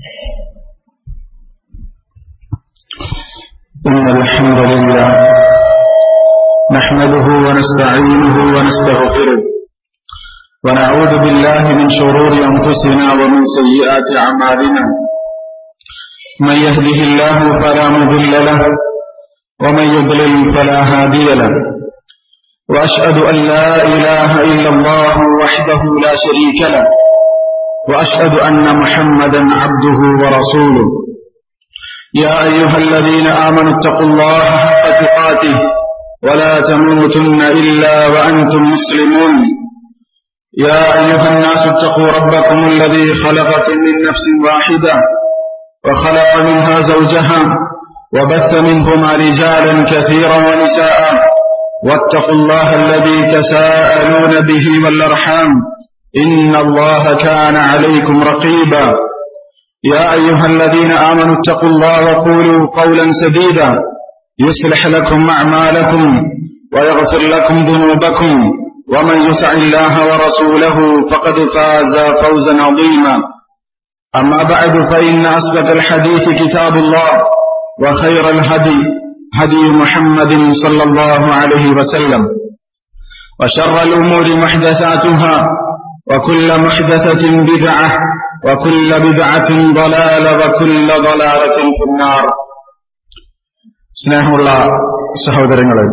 إن الحمد لله نحمده ونستعينه ونستغفره ونعوذ بالله من شرور أنفسنا ومن سيئات أعمالنا من يهده الله فلا مضل له ومن يضلل فلا هادي له وأشهد أن لا إله إلا الله وحده لا شريك له وأشهد أن محمدا عبده ورسوله يا أيها الذين آمنوا اتقوا الله حق تقاته ولا تموتن إلا وأنتم مسلمون يا أيها الناس اتقوا ربكم الذي خلقكم من نفس واحدة وخلق منها زوجها وبث منهما رجالا كثيرا ونساء واتقوا الله الذي تساءلون به والأرحام إن الله كان عليكم رقيبا يا أيها الذين آمنوا اتقوا الله وقولوا قولا سديدا يصلح لكم أعمالكم ويغفر لكم ذنوبكم ومن يطع الله ورسوله فقد فاز فوزا عظيما أما بعد فإن أصدق الحديث كتاب الله وخير الهدي هدي محمد صلى الله عليه وسلم وشر الأمور محدثاتها وكل محدثة بدعة وكل بدعة ضلالة وكل ضلالة في النار. സ്നേഹമുള്ള സഹോദരങ്ങളെ,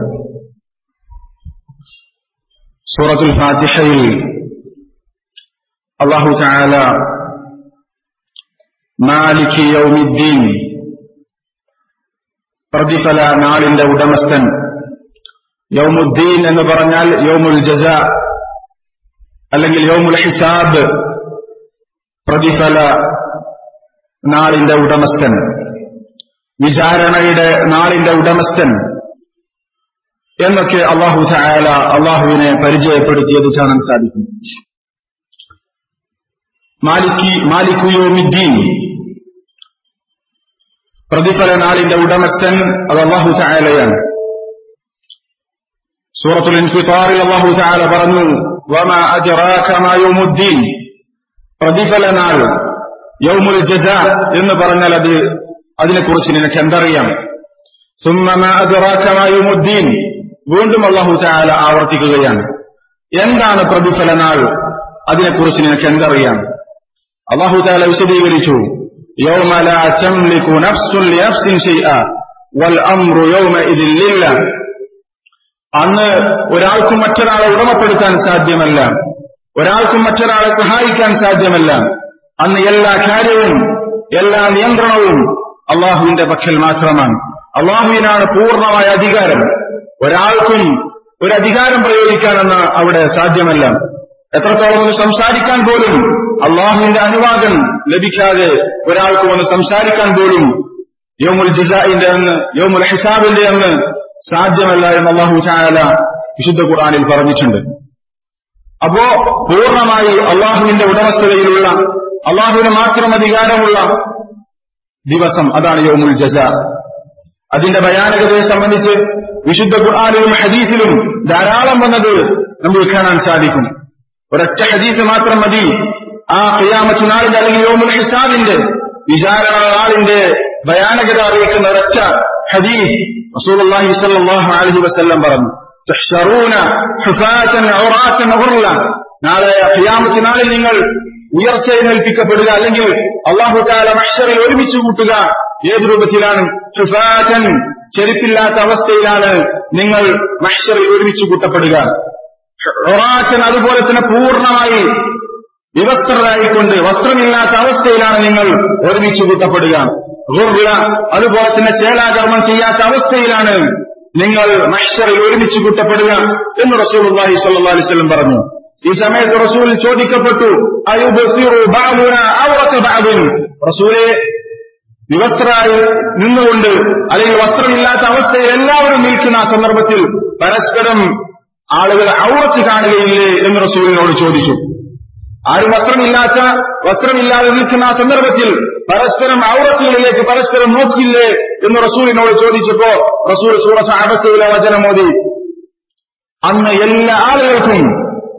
സൂറത്തുൽ ഫാത്തിഹയിൽ അല്ലാഹു തആല മാലികി യൗമിദ്ദീൻ, പ്രതിഫല നാളിന്റെ ഉടമസ്ഥൻ, യൗമുദ്ദീൻ എന്ന് പറഞ്ഞാൽ യൗമുൽ ജസാ അല്ലെങ്കിൽ യൗമുൽ ഹിസാബ്, പ്രതിഫല നാളിന്റെ ഉടമസ്ഥൻ, വിചാരണയുടെ നാളിന്റെ ഉടമസ്ഥൻ എന്നൊക്കെ അല്ലാഹു തആല അല്ലാഹുവിനെ പരിചയപ്പെടുത്തിയത് കാണാൻ സാധിക്കും. മാലികു യൗമിദ്ദീൻ, പ്രതിഫല നാളിന്റെ ഉടമസ്ഥൻ, അത് അല്ലാഹു തആലയാണ്. സൂറത്തുൽ ഇൻഫിത്താറിൽ അല്ലാഹു തആല പറഞ്ഞു, വമാ അദ്റാക മാ യൗമുദ്ദീൻ, പ്രതിഫല നാൾ, യൗമുൽ ജസാ എന്ന് പറഞ്ഞാൽ അതിനെക്കുറിച്ച് നിനക്ക് എന്തറിയാം? സുമ്മ മാ അദ്റാക മാ യൗമുദ്ദീൻ, വീണ്ടും അല്ലാഹു തആല ആവർത്തിക്കുകയാണ്, എന്താണ് പ്രതിഫല നാൾ, അതിനെക്കുറിച്ച് നിനക്ക് എന്തറിയാം? അല്ലാഹു തആല വിശദീകരിച്ചു, യൗമ ലാ തംലികു നഫ്സുൻ ലിനഫ്സിൻ ശൈഅ വൽ അംറു യൗമഇദിൻ ലില്ലാഹ്, അന്ന് ഒരാൾക്കും മറ്റൊരാളെ ഉടമപ്പെടുത്താൻ സാധ്യമല്ല, ഒരാൾക്കും മറ്റൊരാളെ സഹായിക്കാൻ സാധ്യമല്ല. അന്ന് എല്ലാ കാര്യവും എല്ലാ നിയന്ത്രണവും അള്ളാഹുവിന്റെ പക്കൽ മാത്രമാണ്. അള്ളാഹുവിനാണ് പൂർണ്ണമായ അധികാരം. ഒരാൾക്കും ഒരു അധികാരം പ്രയോഗിക്കാനെന്ന് അവിടെ സാധ്യമല്ല. എത്രത്തോളം ഒന്ന് സംസാരിക്കാൻ പോലും അള്ളാഹുവിന്റെ അനുവാദം ലഭിക്കാതെ ഒരാൾക്കും ഒന്ന് സംസാരിക്കാൻ പോലും യൗമുൽ ജസാഇന്റെ അന്ന്, യൗമുൽ ഹിസാബിന്റെ അന്ന് സാധ്യമല്ല എന്ന് അല്ലാഹു തആല വിശുദ്ധ ഖുർആനിൽ പറഞ്ഞിട്ടുണ്ട്. അപ്പോ പൂർണ്ണമായി അള്ളാഹുവിന്റെ ഉടമസ്ഥതയിലുള്ള, അള്ളാഹുവിന് മാത്രം അധികാരമുള്ള ദിവസം, അതാണ് യൗമുൽ ജസാ. അതിന്റെ ഭയാനകതയെ സംബന്ധിച്ച് വിശുദ്ധ ഖുർആനിലും ഹദീസിലും ധാരാളം വന്നത് നമുക്ക് കാണാൻ സാധിക്കും. ഒരൊറ്റ ഹദീസ് മാത്രം മതി ആ ഖിയാമത്ത് നാളിന്റെ അല്ലെങ്കിൽ യൗമുൽ ഹിസാബിന്റെ, വിചാരണ നാളിന്റെ ഭയാനകത അറിയിക്കുന്ന ഒരൊറ്റ ഹദീസ് റസൂലുള്ളാഹി സ്വല്ലല്ലാഹു അലൈഹി വസല്ലം പറഞ്ഞു, തുഹ്ശറൂന ഹുഫാതൻ ഉറാതൻ ഗുർല, നാളെ ഖിയാമത്ത് നാളിൽ നിങ്ങൾ ഉയർത്തെഴുന്നേൽപ്പിക്കപ്പെടുക, അല്ലെങ്കിൽ അല്ലാഹു തആല മഹ്ശറിൽ ഒരുമിച്ച് കൂട്ടുക. ഏത് രൂപത്തിലാണ്? ഹുഫാതൻ, ചെരുപ്പില്ലാത്ത അവസ്ഥയിലാണ് നിങ്ങൾ മഹ്ശറിൽ ഒരുമിച്ച് കൂട്ടപ്പെടുക. ഉറാതൻ, അതുപോലെ തന്നെ പൂർണ്ണമായി വിവസ്ത്രരായിക്കൊണ്ട് വസ്ത്രമില്ലാത്ത അവസ്ഥയിലാണ് നിങ്ങൾ ഒരുമിച്ച് കൂട്ടപ്പെടുക. ഗുർല, അതുപോലെ തന്നെ ചേലാകർമ്മം ചെയ്യാത്ത അവസ്ഥയിലാണ് നിങ്ങൾ മഹ്ശറിൽ ഒരുമിച്ച് കൂട്ടപ്പെടുക എന്ന് റസൂലുള്ളാഹി സ്വല്ലല്ലാഹു അലൈഹി വസല്ലം പറഞ്ഞു. ഈ സമയത്ത് റസൂൽ ചോദിക്കപ്പെട്ടു, അയുബസിറു ബഅദുനാ ഔറത ബഅദിൻ, റസൂലേ, വിവസ്ത്രരായി നിന്നുകൊണ്ട് അല്ലെങ്കിൽ വസ്ത്രമില്ലാത്ത അവസ്ഥയിൽ എല്ലാവരും നിൽക്കുന്ന ആ സന്ദർഭത്തിൽ പരസ്പരം ആളുകൾ ഔറത്ത് കാണുകയില്ലേ എന്ന് റസൂലിനോട് ചോദിച്ചു. ആരും വസ്ത്രമില്ലാതെ നിൽക്കുന്ന ആ സന്ദർഭത്തിൽ പരസ്പരം ഔറത്തുകളിലേക്ക് പരസ്പരം നോക്കില്ലേ എന്ന് റസൂലിനോട് ചോദിച്ചപ്പോ റസൂൽ സൂറത്ത് അബസയിലെ വചനം ഓതി, അന്ന് എല്ലാ ആളുകൾക്കും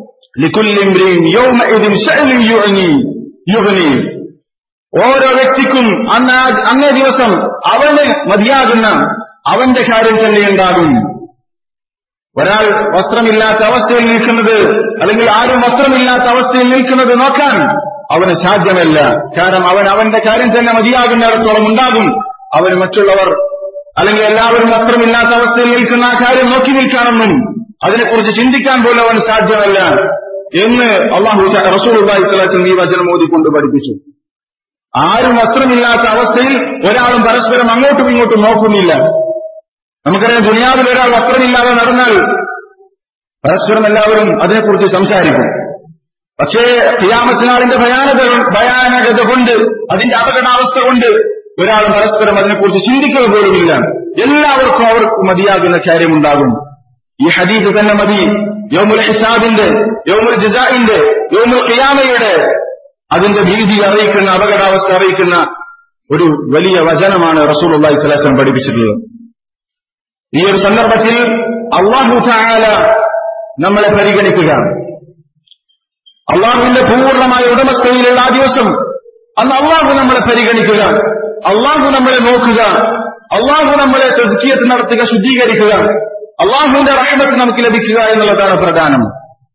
ഓരോ വ്യക്തിക്കും അന്നേ ദിവസം അവന് മതിയാകുന്ന അവന്റെ കാര്യം തന്നെ ഉണ്ടാകും. ഒരാൾ വസ്ത്രമില്ലാത്ത അവസ്ഥയിൽ നിൽക്കുന്നത്, അല്ലെങ്കിൽ ആരും വസ്ത്രമില്ലാത്ത അവസ്ഥയിൽ നിൽക്കുന്നത് നോക്കാൻ അവന് സാധ്യമല്ല. കാരണം അവന്റെ കാര്യം തന്നെ മതിയാകുന്നിടത്തോളം ഉണ്ടാകും. അവന് മറ്റുള്ളവർ അല്ലെങ്കിൽ എല്ലാവരും വസ്ത്രമില്ലാത്ത അവസ്ഥയിൽ നിൽക്കുന്ന ആ കാര്യം നോക്കി നിൽക്കാനൊന്നും, അതിനെക്കുറിച്ച് ചിന്തിക്കാൻ പോലും അവന് സാധ്യമല്ല എന്ന് റസൂലുള്ളാഹി സ്വല്ലല്ലാഹു അലൈഹി വസല്ലം ഈ വചനം ഓതിക്കൊണ്ട് പഠിപ്പിച്ചു. ആരും വസ്ത്രമില്ലാത്ത അവസ്ഥയിൽ ഒരാളും പരസ്പരം അങ്ങോട്ടും ഇങ്ങോട്ടും നോക്കുന്നില്ല. നമുക്കറിയാം, ദുനിയാവിൽ ഒരാൾ വസ്ത്രമില്ലാതെ നടന്നാൽ പരസ്പരം എല്ലാവരും അതിനെക്കുറിച്ച് സംസാരിക്കും. പക്ഷേ ഖിയാമത്ത് നാളിന്റെ ഭയാനകത കൊണ്ട്, അതിന്റെ അപകടാവസ്ഥ കൊണ്ട് ഒരാൾ പരസ്പരം അതിനെക്കുറിച്ച് ചിന്തിക്കുക പോലുമില്ല. എല്ലാവർക്കും അവർക്ക് മതിയാകുന്ന കാര്യമുണ്ടാകും. ഈ ഹദീസ് തന്നെ മതി യൗമുൽ ഹിസാബിന്റെ, യൗമുൽ ജസാഇന്റെ, യൗമുൽ ഖിയാമയുടെ അതിന്റെ ഭീതി അറിയിക്കുന്ന, അപകടാവസ്ഥ അറിയിക്കുന്ന ഒരു വലിയ വചനമാണ് റസൂലുള്ളാഹി സ്വല്ലല്ലാഹു അലൈഹി വസല്ലം പഠിപ്പിച്ചിട്ടുള്ളത്. ഈ ഒരു സന്ദർഭത്തിൽ അല്ലാഹു തആല നമ്മളെ പരിഗണിക്കുക, അള്ളാഹുവിന്റെ പൂർണ്ണമായ ഉടമസ്ഥതയിലുള്ള ആ ദിവസം, അന്ന് അള്ളാഹു നമ്മളെ പരിഗണിക്കുക, അള്ളാഹു നമ്മളെ നോക്കുക, അള്ളാഹു നമ്മളെ തസ്കിയത്ത് നടത്തുക, ശുദ്ധീകരിക്കുക, അള്ളാഹുവിന്റെ റഹ്മത്ത് നമുക്ക് ലഭിക്കുക എന്നുള്ളതാണ് പ്രധാനം.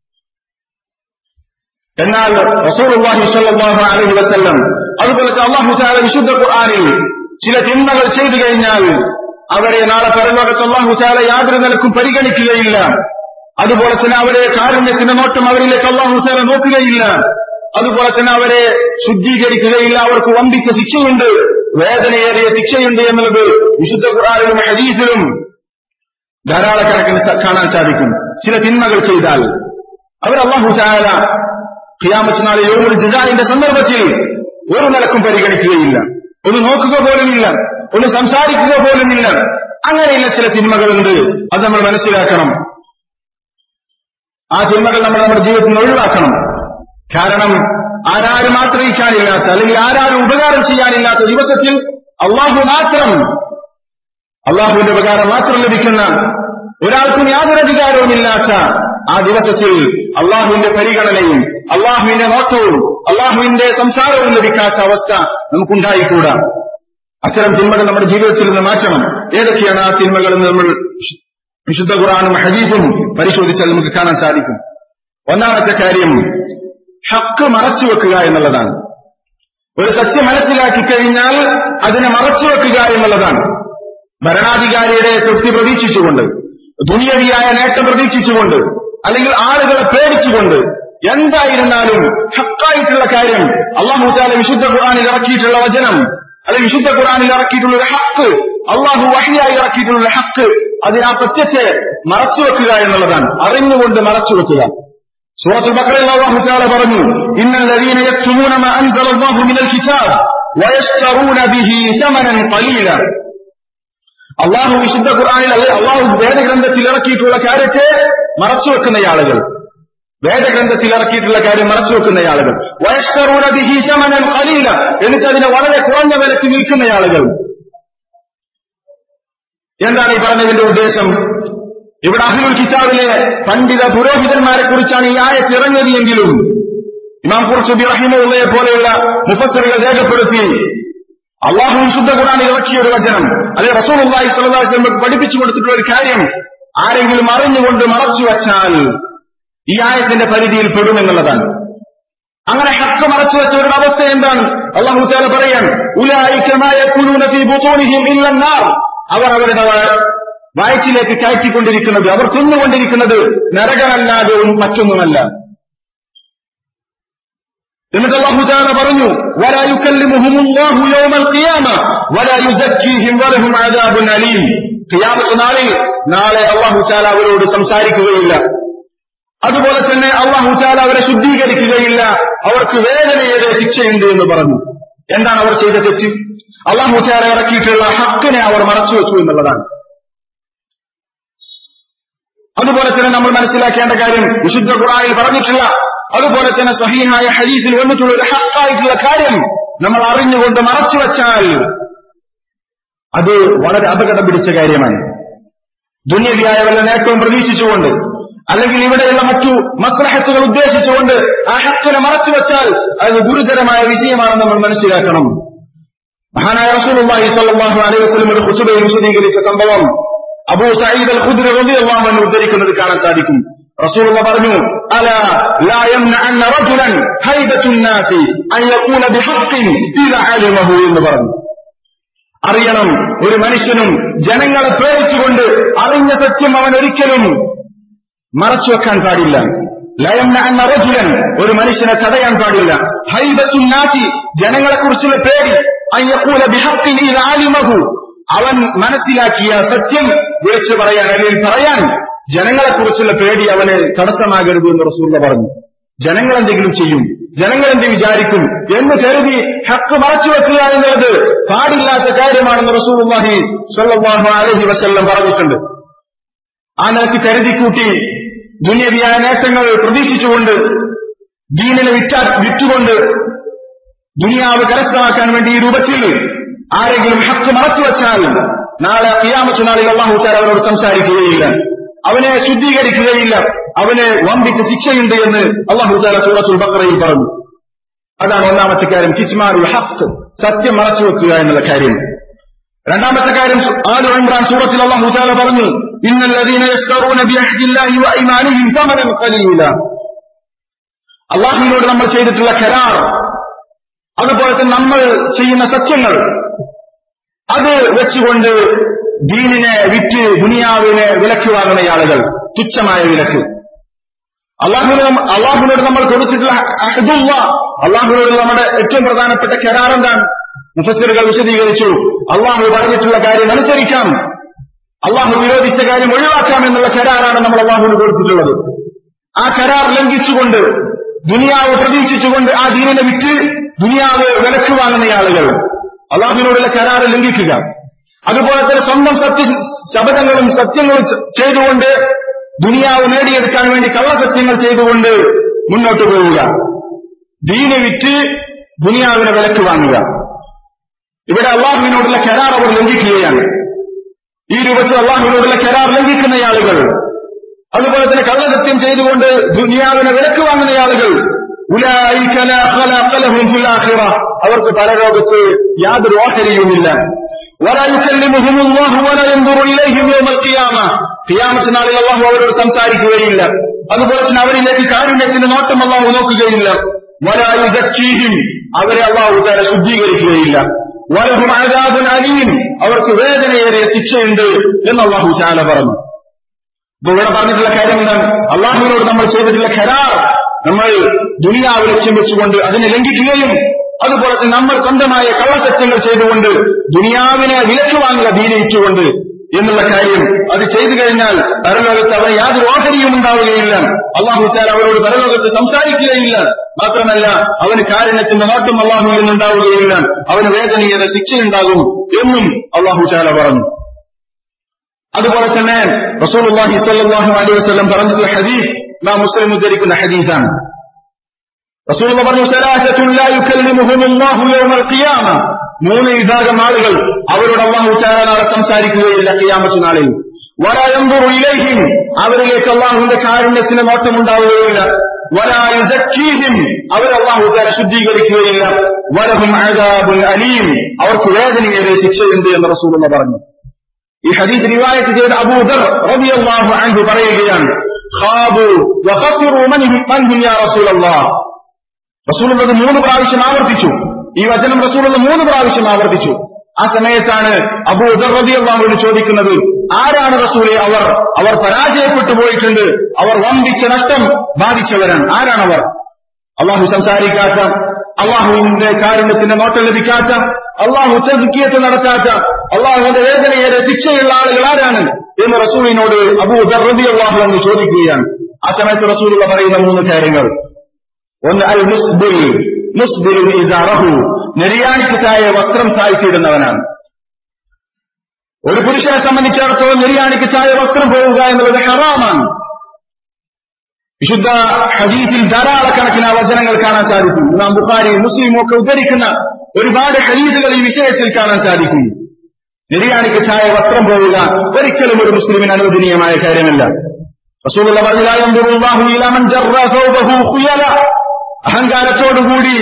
എന്നാൽ റസൂലുള്ളാഹി സ്വല്ലല്ലാഹു അലൈഹി വസല്ലം, അതുപോലെ അല്ലാഹു തആല വിശുദ്ധ ഖുർആനിൽ ചില തിന്മകൾ ചെയ്തു കഴിഞ്ഞാൽ അവരെ നാളെ പരലോകത്ത് അല്ലാഹു തആല യാതൊരു നിലക്കും പരിഗണിക്കുകയില്ല. അതുപോലെ തന്നെ അവരെ കാരുണ്യത്തിന്റെ നോട്ടം അവരിലേക്ക് അല്ലാഹു തആല നോക്കുകയില്ല. അതുപോലെ തന്നെ അവരെ ശുദ്ധീകരിക്കുകയില്ല. അവർക്ക് വമ്പിച്ച ശിക്ഷയുണ്ട്, വേദനയേറിയ ശിക്ഷയുണ്ട് എന്നുള്ളത് വിശുദ്ധ ഖുർആനിലും ഹദീസിലും ധാരാളക്കണക്കിന് കാണാൻ സാധിക്കും. ചില തിന്മകൾ ചെയ്താൽ അവർ അല്ലാഹു തആല ഖിയാമത്ത് നാളിൽ യൗമുൽ ജസാഇന്റെ സന്ദർഭത്തിൽ ഒരു നിലക്കും പരിഗണിക്കുകയില്ല, ഒന്ന് നോക്കുക പോലുമില്ല, ഒന്ന് സംസാരിക്കുക പോലുമില്ല. അങ്ങനെയുള്ള ചില തിന്മകളുണ്ട്, അത് നമ്മൾ മനസ്സിലാക്കണം. ആ തിന്മകൾ നമ്മൾ നമ്മുടെ ജീവിതത്തിൽ ഒഴിവാക്കണം. കാരണം ആരാരും ആശ്രയിക്കാനില്ലാത്ത, അല്ലെങ്കിൽ ആരാരും ഉപകാരം ചെയ്യാനില്ലാത്ത ദിവസത്തിൽ അള്ളാഹു മാത്രം, അള്ളാഹുവിന്റെ ഉപകാരം മാത്രം ലഭിക്കുന്ന, ഒരാൾക്കും യാതൊരു അധികാരവുമില്ലാത്ത ആ ദിവസത്തിൽ അള്ളാഹുവിന്റെ പരിഗണനയും അള്ളാഹുവിന്റെ നോട്ടവും അള്ളാഹുവിന്റെ സംസാരവും ലഭിക്കാത്ത അവസ്ഥ നമുക്കുണ്ടായിക്കൂടാ. അത്തരം തിന്മകൾ നമ്മുടെ ജീവിതത്തിൽ നിന്ന് മാറ്റണം. ഏതൊക്കെയാണ് ആ തിന്മകൾ എന്ന് നമ്മൾ വിശുദ്ധ ഖുർആനും ഹദീസും പരിശോധിച്ചാൽ നമുക്ക് കാണാൻ സാധിക്കും. ഒന്നാമത്തെ കാര്യം ഹക്ക് മറച്ചുവെക്കുക എന്നുള്ളതാണ്. ഒരു സത്യം മനസ്സിലാക്കി കഴിഞ്ഞാൽ അതിനെ മറച്ചുവെക്കുക എന്നുള്ളതാണ്. ഭരണാധികാരിയുടെ തൃപ്തി പ്രതീക്ഷിച്ചുകൊണ്ട്, ദുനിയവിയായ നേട്ടം പ്രതീക്ഷിച്ചുകൊണ്ട്, അല്ലെങ്കിൽ ആളുകളെ പേടിച്ചുകൊണ്ട്, എന്തായിരുന്നാലും ഹക്കായിട്ടുള്ള കാര്യം, അല്ലാഹു തആല വിശുദ്ധ ഖുർആനിൽ ഇറക്കിയിട്ടുള്ള വചനം, അല്ലെങ്കിൽ വിശുദ്ധ ഖുർആനിൽ ഇറക്കിയിട്ടുള്ള ഒരു ഹക്ക്, അല്ലാഹു വഹ്യായി ഇറക്കിയിട്ടുള്ള ഒരു ഹക്ക്, അതിന് ആ സത്യത്തെ മറച്ചുവെക്കുക എന്നുള്ളതാണ്. അറിഞ്ഞുകൊണ്ട് മറച്ചുവെക്കുക. സൂറത്തുൽ ബഖറയിൽ അല്ലാഹു തആല പറഞ്ഞു, ഇന്നൽ ലദീന യക്തുമൂന മാ അൻസലല്ലാഹു മിനൽ കിതാബ് വയശ്തറൂന ബിഹി തമനൻ ഖലീല. അള്ളാഹു വിശുദ്ധ ഖുർആനിൽ, അള്ളാഹു വേദഗ്രന്ഥത്തിൽ ഇറക്കിയിട്ടുള്ള കാര്യത്തെ മറച്ചുവെക്കുന്ന ആളുകൾ, വേദഗ്രന്ഥത്തിൽ ഇറക്കിയിട്ടുള്ള കാര്യം മറച്ചുവെക്കുന്ന ആളുകൾ, വയശ്തറൂന ബിഹി തമനൻ ഖലീല, എന്നിട്ട് അതിനെ വളരെ കുറഞ്ഞ വിലക്ക് വിൽക്കുന്ന ആളുകൾ. എന്താണ് ഈ പറഞ്ഞതിന്റെ ഉദ്ദേശം? ഇവിടെ അഹ്ലുൽ കിതാബിലെ പണ്ഡിത പുരോഹിതന്മാരെ കുറിച്ചാണ് ഈ ആയത്ത് ഇറങ്ങിയത് എങ്കിലും ഇമാം ഖുർതുബി റഹിമഹുള്ളയെ പോലെയുള്ള മുഫസ്സിറുകൾ രേഖപ്പെടുത്തി, അള്ളാഹു വിശുദ്ധ ഖുർആനിൽ ഇറക്കിയ ഒരു വചനം, അല്ലെ റസൂലുള്ളാഹി സ്വല്ലല്ലാഹു അലൈഹി വസല്ലം പഠിപ്പിച്ചു കൊടുത്തിട്ടുള്ള ഒരു കാര്യം ആരെങ്കിലും അറിഞ്ഞുകൊണ്ട് മറച്ചു വച്ചാൽ ഈ ആയത്തിന്റെ പരിധിയിൽ പെടുമെന്നുള്ളതാണ്. അങ്ങനെ ഹക്ക് മറച്ചു വെച്ചവരുടെ അവസ്ഥ എന്താണ്? അല്ലാഹു തആല പറയാൻ, ഉലൈക മാ യകുലൂന ഫീ ബുതൂനിഹിം ഇല്ല നാർ, അവർ അവരുടെ വയറ്റിലേക്ക് കയറ്റിക്കൊണ്ടിരിക്കുന്നത്, അവർ തിന്നുകൊണ്ടിരിക്കുന്നത് നരകമല്ലാതെ മറ്റൊന്നുമല്ല. എന്നിട്ട് അല്ലാഹു തആല പറഞ്ഞു, വലാ യുകല്ലിമുഹുമുല്ലാഹു യൗമൽ ഖിയാമ വലാ യുസക്കീഹിം വലഹും അദാബുൻ അലീം. ഖിയാമത്ത് നാളെ അല്ലാഹു തആല അവരോട് സംസാരിക്കുകയില്ല, അതുപോലെ തന്നെ അല്ലാഹു തആല അവരെ ശുദ്ധീകരിക്കുകയില്ല, അവർക്ക് വേദനയേറെ ശിക്ഷയുണ്ട് എന്ന് പറഞ്ഞു. എന്താണ് അവർ ചെയ്ത തെറ്റ്? അല്ലാഹു തആല ഇറക്കിയിട്ടുള്ള ഹക്കിനെ അവർ മറച്ചുവെച്ചു എന്നുള്ളതാണ്. അതുപോലെ തന്നെ നമ്മൾ മനസ്സിലാക്കേണ്ട കാര്യം, വിശുദ്ധ ഖുർആനിൽ പറഞ്ഞിട്ടുള്ള, അതുപോലെ തന്നെ സ്വഹീഹായ ഹദീസിൽ വന്നിട്ടുള്ള ഒരു ഹക്കായിട്ടുള്ള കാര്യം നമ്മൾ അറിഞ്ഞുകൊണ്ട് മറച്ചുവെച്ചാൽ അത് വളരെ അപകടം പിടിച്ച കാര്യമാണ്. ദുനിയവിയായ വല്ല നേട്ടവും പ്രതീക്ഷിച്ചുകൊണ്ട്, അല്ലെങ്കിൽ ഇവിടെയുള്ള മറ്റു മസ്ലഹത്തുകൾ ഉദ്ദേശിച്ചുകൊണ്ട് ആ ഹക്കിനെ മറച്ചുവെച്ചാൽ അത് ഗുരുതരമായ വിഷയമാണെന്ന് നമ്മൾ മനസ്സിലാക്കണം. മഹാനായ റസൂലുള്ളാഹി സ്വല്ലല്ലാഹു അലൈഹി വസല്ലം ഒരു ഖുതുബയിൽ വിശദീകരിച്ച സംഭവം അബൂ സഈദ് അൽ-ഖുദ്രി റളിയല്ലാഹു അൻഹു ഉദ്ധരിക്കുന്നത് കാണാൻ സാധിക്കും. റസൂലുള്ളാഹി പറഞ്ഞു, അലാ ലാ യംനഅന്ന റജുലൻ ഹൈബത്തുൻ നാസി അൻ യഖൂല ബിഹഖ്ഖിൻ ഇദാ അലിമഹു എന്ന് പറഞ്ഞു. അറിയണം, ഒരു മനുഷ്യനും ജനങ്ങളെ പേടിച്ചുകൊണ്ട് അറിഞ്ഞ സത്യം അവൻ ഒരിക്കലും മറച്ചുവെക്കാൻ പാടില്ല. ലാ യംനഅന്ന റജുലൻ, ഒരു മനുഷ്യനെ തടയാൻ പാടില്ല. ഹൈബത്തുൻ നാസി, ജനങ്ങളെക്കുറിച്ചുള്ള പേടി. അൻ യഖൂല ബിഹഖ്ഖിൻ ഇദാ അലിമഹു, അവൻ മനസ്സിലാക്കിയ സത്യം വിളിച്ചു പറയാൻ അല്ലെങ്കിൽ പറയാൻ ജനങ്ങളെക്കുറിച്ചുള്ള പേടി അവന് തടസ്സമാകരുത് എന്ന് റസൂലുള്ളാഹി പറഞ്ഞു. ജനങ്ങൾ എന്തെങ്കിലും ചെയ്യും, ജനങ്ങൾ എന്ത് വിചാരിക്കും എന്ന് കരുതി ഹക്ക് മറച്ചുവെക്കുക എന്നുള്ളത് പാടില്ലാത്ത കാര്യമാണെന്ന് റസൂലുള്ളാഹി സ്വല്ലല്ലാഹു അലൈഹി വസല്ലം പറഞ്ഞിട്ടുണ്ട്. ആ നിലയ്ക്ക് കരുതിക്കൂട്ടി ദുനിയവിയായ നേട്ടങ്ങൾ പ്രതീക്ഷിച്ചുകൊണ്ട് ദീനിനെ വിറ്റുകൊണ്ട് ദുനിയാവ് കരസ്ഥമാക്കാൻ വേണ്ടി ഈ രൂപത്തിൽ ആരെങ്കിലും ഹക്ക് മറച്ചുവെച്ചാൽ നാളെ ഖിയാമത്ത് നാളിൽ അല്ലാഹു തആല അവരോട് സംസാരിക്കുകയില്ല, അവനെ ശുദ്ധീകരിക്കുകയില്ല, അവന് വമ്പിച്ച ശിക്ഷയുണ്ട് എന്ന് അല്ലാഹു തആല സൂറത്തുൽ ബഖറയിൽ പറഞ്ഞു. അതാണ് ഒന്നാമത്തെ കാര്യം, കിച്മാനുൽ ഹഖ്, സത്യം മറച്ചുവെക്കുക എന്നുള്ള കാര്യം. രണ്ടാമത്തെ കാര്യം ആലു ഇംറാൻ സൂറത്തിൽ അല്ലാഹു തആല പറഞ്ഞു, ഇന്നല്ലദീന യസ്തറൂന ബിഅഹ്ദില്ലാഹി വഇമാനിഹിം തമനൻ ഖലീല. അല്ലാഹുവിനോട് നമ്മൾ ചെയ്തിട്ടുള്ള കരാർ, അതുപോലെ തന്നെ നമ്മൾ ചെയ്യുന്ന സത്യങ്ങൾ, അത് വെച്ചുകൊണ്ട് ദീനിനെ വിറ്റ് ദുനിയാവിനെ വിലക്ക് വാങ്ങുന്ന ആളുകൾ, തുച്ഛമായ വിലക്ക്. അള്ളാഹുവിനോട് നമ്മൾ കൊടുത്തിട്ടുള്ള അഹ്ദുള്ള, അള്ളാഹുവിനോട് നമ്മുടെ ഏറ്റവും പ്രധാനപ്പെട്ട കരാർ എന്താണ്? മുഫസ്സിറുകൾ വിശദീകരിച്ചു, അള്ളാഹു പറഞ്ഞിട്ടുള്ള കാര്യം അനുസരിക്കാം, അള്ളാഹു വിരോധിച്ച കാര്യം ഒഴിവാക്കാം എന്നുള്ള കരാറാണ് നമ്മൾ അള്ളാഹുവിന് കൊടുത്തിട്ടുള്ളത്. ആ കരാർ ലംഘിച്ചുകൊണ്ട് ദുനിയാവ് പ്രതീക്ഷിച്ചുകൊണ്ട് ആ ദീനിനെ വിറ്റ് ദുനിയാവ് വിലക്ക് വാങ്ങുന്ന ആളുകൾ, അള്ളാഹുവിനോടുള്ള കരാർ ലംഘിക്കുക. അതുപോലെ തന്നെ സ്വന്തം ശപഥങ്ങളും സത്യങ്ങളും ചെയ്തുകൊണ്ട് ദുനിയാവ് നേടിയെടുക്കാൻ വേണ്ടി കള്ളസത്യങ്ങൾ ചെയ്തുകൊണ്ട് മുന്നോട്ട് പോവുക, ദീനെ വിറ്റ് ദുനിയാവിനെ വിലക്ക് വാങ്ങുക. ഇവിടെ അള്ളാഹുവിനോടുള്ള കരാർ അവർ ലംഘിക്കുകയാണ്. ഈ രൂപത്തിൽ അള്ളാഹുവിനോടുള്ള കരാർ ലംഘിക്കുന്ന ആളുകൾ, അതുപോലെ തന്നെ കള്ളസത്യം ചെയ്തുകൊണ്ട് ദുനിയാവിനെ വിലക്ക് വാങ്ങുന്ന ആളുകൾ, ഉലൈക ലാ ഖലാഖ ലഹും ഫിൽ ആഖിറ, അവർക്ക് പരലോകത്ത് യാതൊരു ഓഹരിയുമില്ല. വലാ യുകല്ലിമുഹുമുല്ലാഹു വലാ യൻദുറു ഇലൈഹിം യൗമൽ ഖിയാമ, ഖിയാമത്ത് നാളിൽ അല്ലാഹു അവരോട് സംസാരിക്കുകയില്ല. അതുപോലെ തന്നെ അവരിലേക്ക് കാരുണ്യത്തിന്റെ നോട്ടം അല്ലാഹു നോക്കുകയില്ല. വലാ യുസക്കീഹിം, അവരെ അല്ലാഹു തആല ശുദ്ധീകരിക്കുകയില്ല. വലഹും അദാബുൻ അലീം, അവർക്ക് വേദനയേറിയ ശിക്ഷയുണ്ട് എന്ന് അല്ലാഹു തആല പറഞ്ഞു. ഇപ്പോൾ ഇവിടെ പറഞ്ഞിട്ടുള്ള കാര്യം എന്താണ്? അള്ളാഹുവിനോട് നമ്മൾ ചെയ്തിട്ടുള്ള കരാർ നമ്മൾ ദുനിയാവ് ലക്ഷ്യം വെച്ചുകൊണ്ട് അതിനെ ലംഘിക്കുകയും അതുപോലെ തന്നെ നമ്മൾ സ്വന്തമായ കള്ളസത്യങ്ങൾ ചെയ്തുകൊണ്ട് ദുനിയാവിനെ വിലക്ക് വാങ്ങുക ദീനിച്ചുകൊണ്ട് എന്നുള്ള കാര്യം, അത് ചെയ്തു കഴിഞ്ഞാൽ പരലോകത്ത് അവന് യാതൊരു ഓഹരിയും ഉണ്ടാവുകയില്ല. അല്ലാഹു തആല അവരോട് പരലോകത്ത് സംസാരിക്കുകയില്ല. മാത്രമല്ല അവന് കാരുണ്യത്തിന്റെ നോട്ടം അല്ലാഹുവിൽ നിന്നുണ്ടാവുകയില്ല, അവന് വേദനയേറെ ശിക്ഷയുണ്ടാകും എന്നും അല്ലാഹു തആല പറഞ്ഞു. അതുപോലെ തന്നെ റസൂലുള്ളാഹി സ്വല്ലല്ലാഹു അലൈഹി വസല്ലം പറഞ്ഞിട്ടുള്ള ഹദീസ് ഇമാം മുസ്ലിം ഉദ്ധരിക്കുന്ന ഹദീസാണ്. റസൂലുള്ളാഹി പറഞ്ഞു, സലാസത്തുൻ ലാ യുകല്ലിമുഹുമുല്ലാഹു യൗമൽ ഖിയാമ, മൂന്ന് വിഭാഗം ആളുകൾ അവരോട് അല്ലാഹു തആല നാളെ സംസാരിക്കുകയില്ല ഖിയാമത്ത് നാളിൽ. വലാ യൻദുറു ഇലൈഹിം, അവരിലേക്ക് അല്ലാഹുവിന്റെ കാരുണ്യത്തിന് നോട്ടമുണ്ടാവുകയില്ല. വലാ യുസക്കീഹിം, അവർ അല്ലാഹു തആല ശുദ്ധീകരിക്കുകയില്ല. വലഹും അദാബുൻ അലീം, അവർക്ക് വേദനയേറിയ ശിക്ഷയുണ്ട് എന്ന് റസൂലുള്ളാഹി പറഞ്ഞു. ഈ ഹദീസ് റിവായത്ത് ചെയ്ത അബൂ ദർ റളിയല്ലാഹു അൻഹു പറയുകയാണ്, ഖാബു വഖസിറു മൻഹും യാ റസൂലല്ലാഹ്. റസൂലുള്ളാഹി 3 പ്രാവശ്യം ആവർത്തിച്ചു. ഈ വചനം റസൂലുള്ളാഹി 3 പ്രാവശ്യം ആവർത്തിച്ചു. ആ സമയത്താണ് അബൂ ദർ റളിയല്ലാഹു അൻഹു ചോദിക്കുന്നത്, ആരാണ് റസൂലേ അവർ? അവർ പരാജയപ്പെട്ടു പോയിട്ടുണ്ട്, അവർ വമ്പിച്ച നഷ്ടം ബാധിച്ചവരാണ്. ആരാണവർ? അള്ളാഹു സംസാരിക്കാത്ത, അള്ളാഹുവിന്റെ കാരുണ്യത്തിന്റെ നോട്ടം ലഭിക്കാത്ത, അള്ളാഹു തസ്കിയത്ത് നടത്താത്ത, അള്ളാഹുവിന്റെ വേദനയേറെ ശിക്ഷയുള്ള ആളുകൾ ആരാണ് എന്ന് റസൂലിനോട് അബൂ ദർ റളിയല്ലാഹു അൻഹു ചോദിക്കുകയാണ്. ആ സമയത്ത് റസൂലുള്ളാഹി പറയുന്ന 3 കാര്യങ്ങൾ. ഒന്ന്, അൽ മുസ്ബിൽ, മുസ്ബിലുൻ ഇസാറഹു, നെരിയാണിക്ക് താഴെ വസ്ത്രം താഴ്ത്തിയിടുന്നവനാണ്. ഒരു പുരുഷനെ സംബന്ധിച്ചിടത്തോളം നെരിയാണിക്ക് താഴെ വസ്ത്രം പോവുക എന്നുള്ളത് ഹറാമാണ്. വിശുദ്ധ ഹദീസിൽ ധാരാളക്കണക്കിന് വചനങ്ങൾ കാണാൻ സാധിക്കും. ഇമാം ബുഖാരി മുസ്ലിമും ഒക്കെ ഉദ്ധരിക്കുന്ന ഒരുപാട് ഹദീസുകൾ ഈ വിഷയത്തിൽ കാണാൻ സാധിക്കും. നെരിയാണിക്ക് ചായ വസ്ത്രം പോവുക ഒരിക്കലും ഒരു മുസ്ലിമിന് അനുവദനീയമായ കാര്യമല്ല. റസൂലുള്ളാഹി പറഞ്ഞു, ലാ യൻദുറു അല്ലാഹു ഇലാ മൻ ജറ സൗബഹു ഖുയല, അഹങ്കാരത്തോടുകൂടി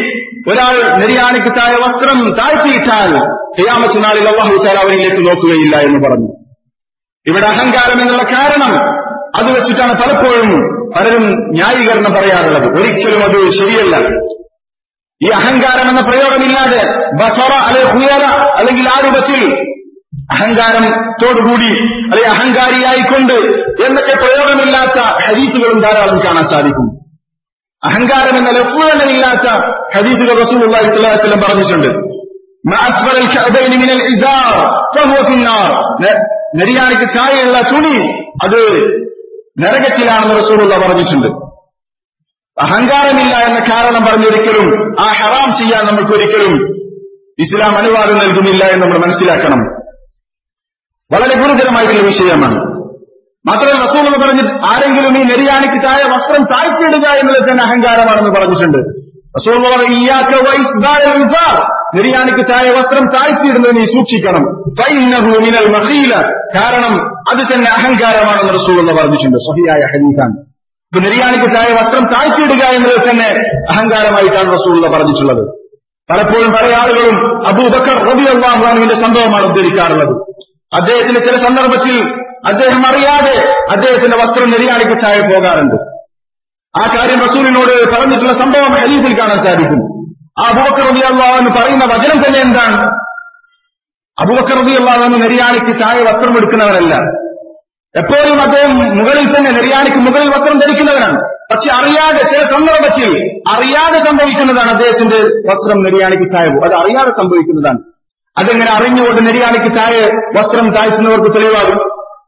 ഒരാൾ നെരിയാണിക്ക് താഴ വസ്ത്രം താഴ്ത്തിയിട്ടാൽ ഖിയാമത്ത് നാളിൽ അല്ലാഹു തആല അവനിലേക്ക് നോക്കുകയില്ല എന്ന് പറഞ്ഞു. ഇവിടെ അഹങ്കാരം എന്നുള്ള കാരണം അത് വെച്ചിട്ടാണ് പലപ്പോഴും പലരും ന്യായീകരണം പറയാറുള്ളത്. ഒരിക്കലും അത് ശരിയല്ല. ഈ അഹങ്കാരം എന്ന പ്രയോഗമില്ലാതെ ബസറ അല്ലെ ഹുയറ അല്ലെങ്കിൽ ആ രൂപത്തിൽ അഹങ്കാരത്തോടുകൂടി അല്ലെങ്കിൽ അഹങ്കാരിയായിക്കൊണ്ട് എന്നൊക്കെ പ്രയോഗമില്ലാത്ത ഹദീസുകളും ധാരാളം കാണാൻ സാധിക്കും. അഹങ്കാരം എന്ന ലഫ്ള് ഇല്ലാത്ത ഹദീസുകൾ റസൂലുള്ളാഹി സ്വല്ലല്ലാഹു അലൈഹി വസല്ലം പറഞ്ഞിട്ടുണ്ട്. മഅസ്ഫറൽ കഅബൈനി മിനൽ ഇസാർ ഫഹുവ ഫിന്നാർ. നെരിയാണിക്ക് ചായയുള്ള തുണി അത് നരകത്തിലാണെന്ന് റസൂലുള്ളാഹി പറഞ്ഞിട്ടുണ്ട്. അഹങ്കാരമില്ല എന്ന കാരണം പറഞ്ഞൊരിക്കലും ആ ഹറാം ചെയ്യാൻ നമുക്കൊരിക്കലും ഇസ്ലാം അനുവാദം നൽകുന്നില്ല എന്ന് നമ്മൾ മനസ്സിലാക്കണം. വളരെ ഗുരുതരമായിട്ടുള്ള വിഷയമാണ്. മാത്രമല്ല റസൂലുള്ളാഹി പറഞ്ഞു ആരെങ്കിലും ഈ നെരിയാണിക്ക് താഴെ വസ്ത്രം താഴ്ത്തിയിടുക എന്നത് തന്നെ അഹങ്കാരമാണെന്ന് പറഞ്ഞിട്ടുണ്ട്. റസൂലുള്ളാഹി പറഞ്ഞു ഇയ്യാക വഇസ്ബാൽ ഇസാർ, നെരിയാണിക്ക് താഴെ വസ്ത്രം താഴ്ത്തിയിടുന്നത് നീ സൂക്ഷിക്കണം. ഫഇന്നഹു മിനൽ മഖീല, കാരണം അത് തന്നെ അഹങ്കാരമാണെന്ന് റസൂലുള്ളാഹി പറഞ്ഞിട്ടുണ്ട്. സ്വഹീഹായ ഹദീസാണ്. നെരിയാണിക്ക് താഴെ വസ്ത്രം താഴ്ത്തിയിടുക എന്നത് തന്നെ അഹങ്കാരമായിട്ടാണ് റസൂലുള്ളാഹി പറഞ്ഞിട്ടുള്ളത്. പലപ്പോഴും പല ആളുകളും അബൂബക്കർ റളിയല്ലാഹു അൻഹുവിന്റെ സംഭവമാണ് ഉദ്ധരിക്കാറുള്ളത്. അദ്ദേഹത്തിന്റെ ചില സന്ദർഭത്തിൽ അദ്ദേഹം അറിയാതെ അദ്ദേഹത്തിന്റെ വസ്ത്രം നെരിയാണിക്ക് താഴെ പോകാറുണ്ട്. ആ കാര്യം റസൂലിനോട് പറഞ്ഞിട്ടുള്ള സംഭവം ഹദീസിൽ കാണാൻ സാധിക്കും. ആ അബൂബക്കർ റളിയല്ലാഹു അൻഹു പറയുന്ന വചനം തന്നെ എന്താണ്? അബൂബക്കർ റളിയല്ലാഹു അൻഹു നെരിയാണിക്ക് താഴെ വസ്ത്രം എടുക്കുന്നവരല്ല. എപ്പോഴും അദ്ദേഹം മുകളിൽ തന്നെ നെരിയാണിക്ക് മുകളിൽ വസ്ത്രം ധരിക്കുന്നവരാണ്. പക്ഷെ അറിയാതെ ചില സന്ദർഭത്തിൽ അറിയാതെ സംഭവിക്കുന്നതാണ് അദ്ദേഹത്തിന്റെ വസ്ത്രം നെരിയാണിക്ക് താഴെ പോകും. അത് അറിയാതെ സംഭവിക്കുന്നതാണ്. അതെങ്ങനെ അറിഞ്ഞുകൊണ്ട് നെരിയാണിക്ക് താഴെ വസ്ത്രം താഴ്ത്തുന്നവർക്ക് തെളിവാകും?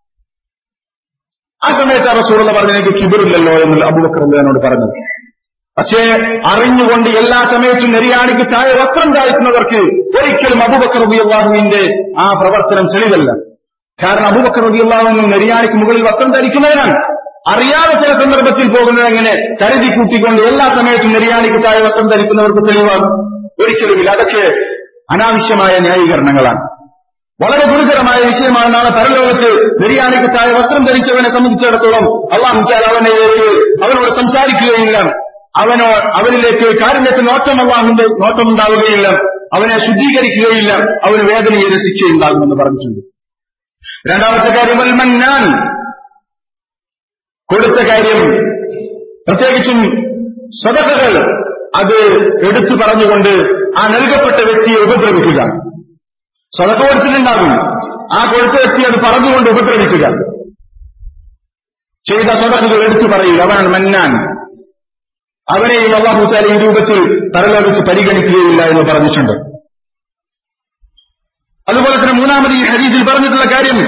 ആ സമയത്ത് റസൂലുള്ളാഹി പറഞ്ഞു എനിക്ക് കിബിറില്ലല്ലോ എന്ന് അബൂബക്കർ റളിയല്ലാഹു പറഞ്ഞത്. പക്ഷേ അറിഞ്ഞുകൊണ്ട് എല്ലാ സമയത്തും നെരിയാണിക്ക് താഴെ വസ്ത്രം താഴ്ത്തുന്നവർക്ക് ഒരിക്കലും അബൂബക്കർ റളിയല്ലാഹു അൻഹുവിന്റെ ആ പ്രവർത്തനം തെളിവല്ല. കാരണം അബൂബക്കർ റളിയല്ലാഹു അൻഹു നെരിയാണിക്ക് മുകളിൽ വസ്ത്രം ധരിക്കുന്നവരാണ്. അറിയാതെ ചില സന്ദർഭത്തിൽ പോകുന്നത് എങ്ങനെ കരുതി കൂട്ടിക്കൊണ്ട് എല്ലാ സമയത്തും നെരിയാണിക്ക് താഴെ വസ്ത്രം ധരിക്കുന്നവർക്ക് തെളിവാകും? ഒരിക്കലുമില്ല. അതൊക്കെ അനാവശ്യമായ ന്യായീകരണങ്ങളാണ്. വളരെ ഗുരുതരമായ വിഷയമാണ്. നാളെ പരലോകത്ത് നെരിയാണിക്ക് താഴെ വസ്ത്രം ധരിച്ചവനെ സംബന്ധിച്ചിടത്തോളം അല്ലാഹു തആല അവനോട് സംസാരിക്കുകയില്ല. അവനിലേക്ക് കാരുണ്യത്തിൽ നോട്ടമുണ്ടാവുകയില്ല. അവനെ ശുദ്ധീകരിക്കുകയില്ല. അവന് വേദനയുടെ ശിക്ഷയുണ്ടാകുമെന്ന് പറഞ്ഞിട്ടുണ്ട്. രണ്ടാമത്തെ കാര്യം അൽ മന്നാൻ, കൊടുത്ത കാര്യം, പ്രത്യേകിച്ചും സദഖകൾ അത് എടുത്തു പറഞ്ഞുകൊണ്ട് ആ നൽകപ്പെട്ട വ്യക്തിയെ ഉപദ്രവിക്കുക. സദഖ കൊടുത്തിട്ടുണ്ടാകും, ആ കൊടുത്ത വ്യക്തി അത് പറഞ്ഞുകൊണ്ട് ഉപദ്രവിക്കുക. ചെയ്ത സദഖകൾ എടുത്തു പറയുക, അവനാണ് മന്നാൻ. അവനെയും അല്ലാഹു തആല ഈ രൂപത്തിൽ പരലോകിച്ച് പരിഗണിക്കുകയില്ല എന്ന് പറഞ്ഞിട്ടുണ്ട്. അതുപോലെ തന്നെ മൂന്നാമത് ഈ ഹദീസിൽ പറഞ്ഞിട്ടുള്ള കാര്യം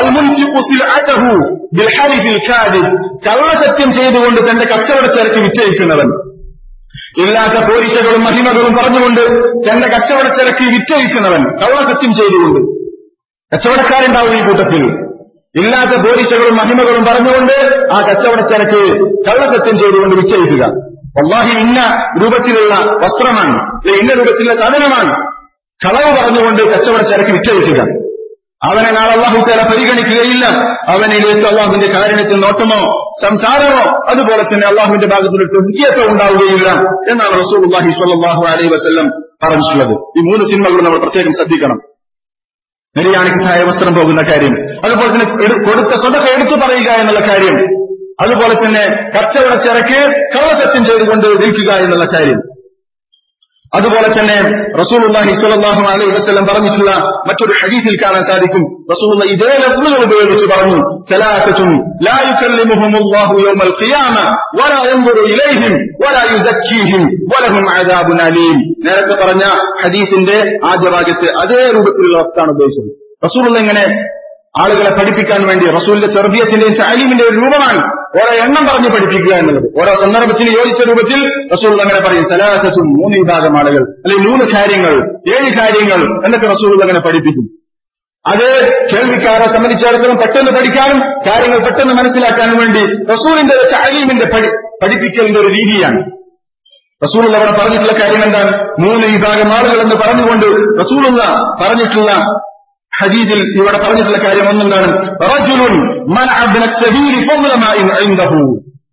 കള്ളസത്യം ചെയ്തുകൊണ്ട് തന്റെ കച്ചവടച്ചരക്ക് വിറ്റഴിക്കുന്നവൻ, ഇല്ലാത്ത പോരിശകളും മഹിമകളും പറഞ്ഞുകൊണ്ട് തന്റെ കച്ചവടച്ചരക്ക് വിറ്റഴിക്കുന്നവൻ, കള്ളസത്യം ചെയ്തുകൊണ്ട്. കച്ചവടക്കാരുണ്ടാവും ഈ കൂട്ടത്തിൽ. ഇല്ലാത്ത പോരിശകളും മഹിമകളും പറഞ്ഞുകൊണ്ട് ആ കച്ചവടച്ചരക്ക് കള്ളസത്യം ചെയ്തുകൊണ്ട് വിറ്റഴിക്കുക. വല്ലാഹി ഇന്ന രൂപത്തിലുള്ള വസ്ത്രമാണ്, ഇന്ന രൂപത്തിലുള്ള സാധനമാണ്, കളവ് പറഞ്ഞുകൊണ്ട് കച്ചവടച്ചരക്ക് വിറ്റഴിക്കുക. അവനെ നാളെ അല്ലാഹു തആല പരിഗണിക്കുകയില്ല. അവനിലേക്ക് അല്ലാഹുവിന്റെ കാരുണ്യത്തിൽ നോട്ടമോ സംസാരമോ അതുപോലെ തന്നെ അല്ലാഹുവിന്റെ ഭാഗത്തുള്ള തസ്കിയത്തോ ഉണ്ടാവുകയില്ല എന്നാണ് റസൂലുള്ളാഹി സ്വല്ലല്ലാഹു അലൈഹി വസല്ലം പറഞ്ഞിട്ടുള്ളത്. ഈ മൂന്ന് സിനിമകളും നമ്മൾ പ്രത്യേകം ശ്രദ്ധിക്കണം. നെരിയാണിക്ക് താഴെ വസ്ത്രം പോകുന്ന കാര്യം, അതുപോലെ തന്നെ കൊടുത്ത സദഖ എടുത്തു പറയുക എന്നുള്ള കാര്യം, അതുപോലെ തന്നെ കച്ചവടച്ചരക്ക് കള്ളസത്യം ചെയ്തുകൊണ്ട് വിൽക്കുക എന്നുള്ള കാര്യം. അതുപോലെ തന്നെ റസൂലുള്ളാഹി സ്വല്ലല്ലാഹു അലൈഹി വസല്ലം പറഞ്ഞിട്ടുള്ള മറ്റൊരു ഹദീസിൽ കാണാൻ സാധിക്കും. റസൂലുള്ളാഹി ഇതേ ലഫ്ളുകൾ ഉപയോഗിച്ച് പറഞ്ഞു, സലാസത്തുൻ ലാ യുകല്ലിമുഹുമുല്ലാഹു യൗമൽ ഖിയാമ വലാ യൻദുറു ഇലൈഹിം വലാ യുസക്കീഹിം വലഹും അദാബുൻ അലീം. നേരത്തെ പറഞ്ഞ ഹദീസിന്റെ ആദ്യ ഭാഗത്ത് അതേ രൂപത്തിലുള്ള വസ്താണ് ഉപയോഗിച്ചത്. റസൂലുള്ളാഹി ഇങ്ങനെ ആളുകളെ പഠിപ്പിക്കാൻ വേണ്ടി റസൂലിന്റെ തർബിയത്തിന്റെയും തഅലീമിന്റെ ഒരു രൂപമാണ് ഓരോ എണ്ണം പറഞ്ഞ് പഠിപ്പിക്കുക എന്നുള്ളത്. ഓരോ സന്ദർഭത്തിന് യോജിച്ച രൂപത്തിൽ റസൂൽ അങ്ങനെ പറയും. സലാസത്തും, 3 വിഭാഗം ആളുകൾ, അല്ലെങ്കിൽ 3 കാര്യങ്ങൾ, 7 കാര്യങ്ങൾ എന്നൊക്കെ റസൂൽ അങ്ങനെ പഠിപ്പിക്കും. അത് കേൾവിക്കാരെ സംബന്ധിച്ചിടത്തോളം പെട്ടെന്ന് പഠിക്കാനും കാര്യങ്ങൾ പെട്ടെന്ന് മനസ്സിലാക്കാനും വേണ്ടി റസൂലിന്റെ തഅലീമിന്റെ പഠിപ്പിക്കലിന്റെ ഒരു രീതിയാണ്. റസൂൽ അവിടെ പറഞ്ഞിട്ടുള്ള കാര്യം എന്താണ്? 3 വിഭാഗം ആളുകൾ എന്ന് പറഞ്ഞുകൊണ്ട് റസൂൽ പറഞ്ഞിട്ടുള്ള ഹദീസിൽ ഇവിടെ പറഞ്ഞിട്ടുള്ള കാര്യം ഒന്നെന്താണ്? റജുലുൻ മനഅ ബിൻ സബീൽ ഫള മാഇൻ ഇൻദഹു.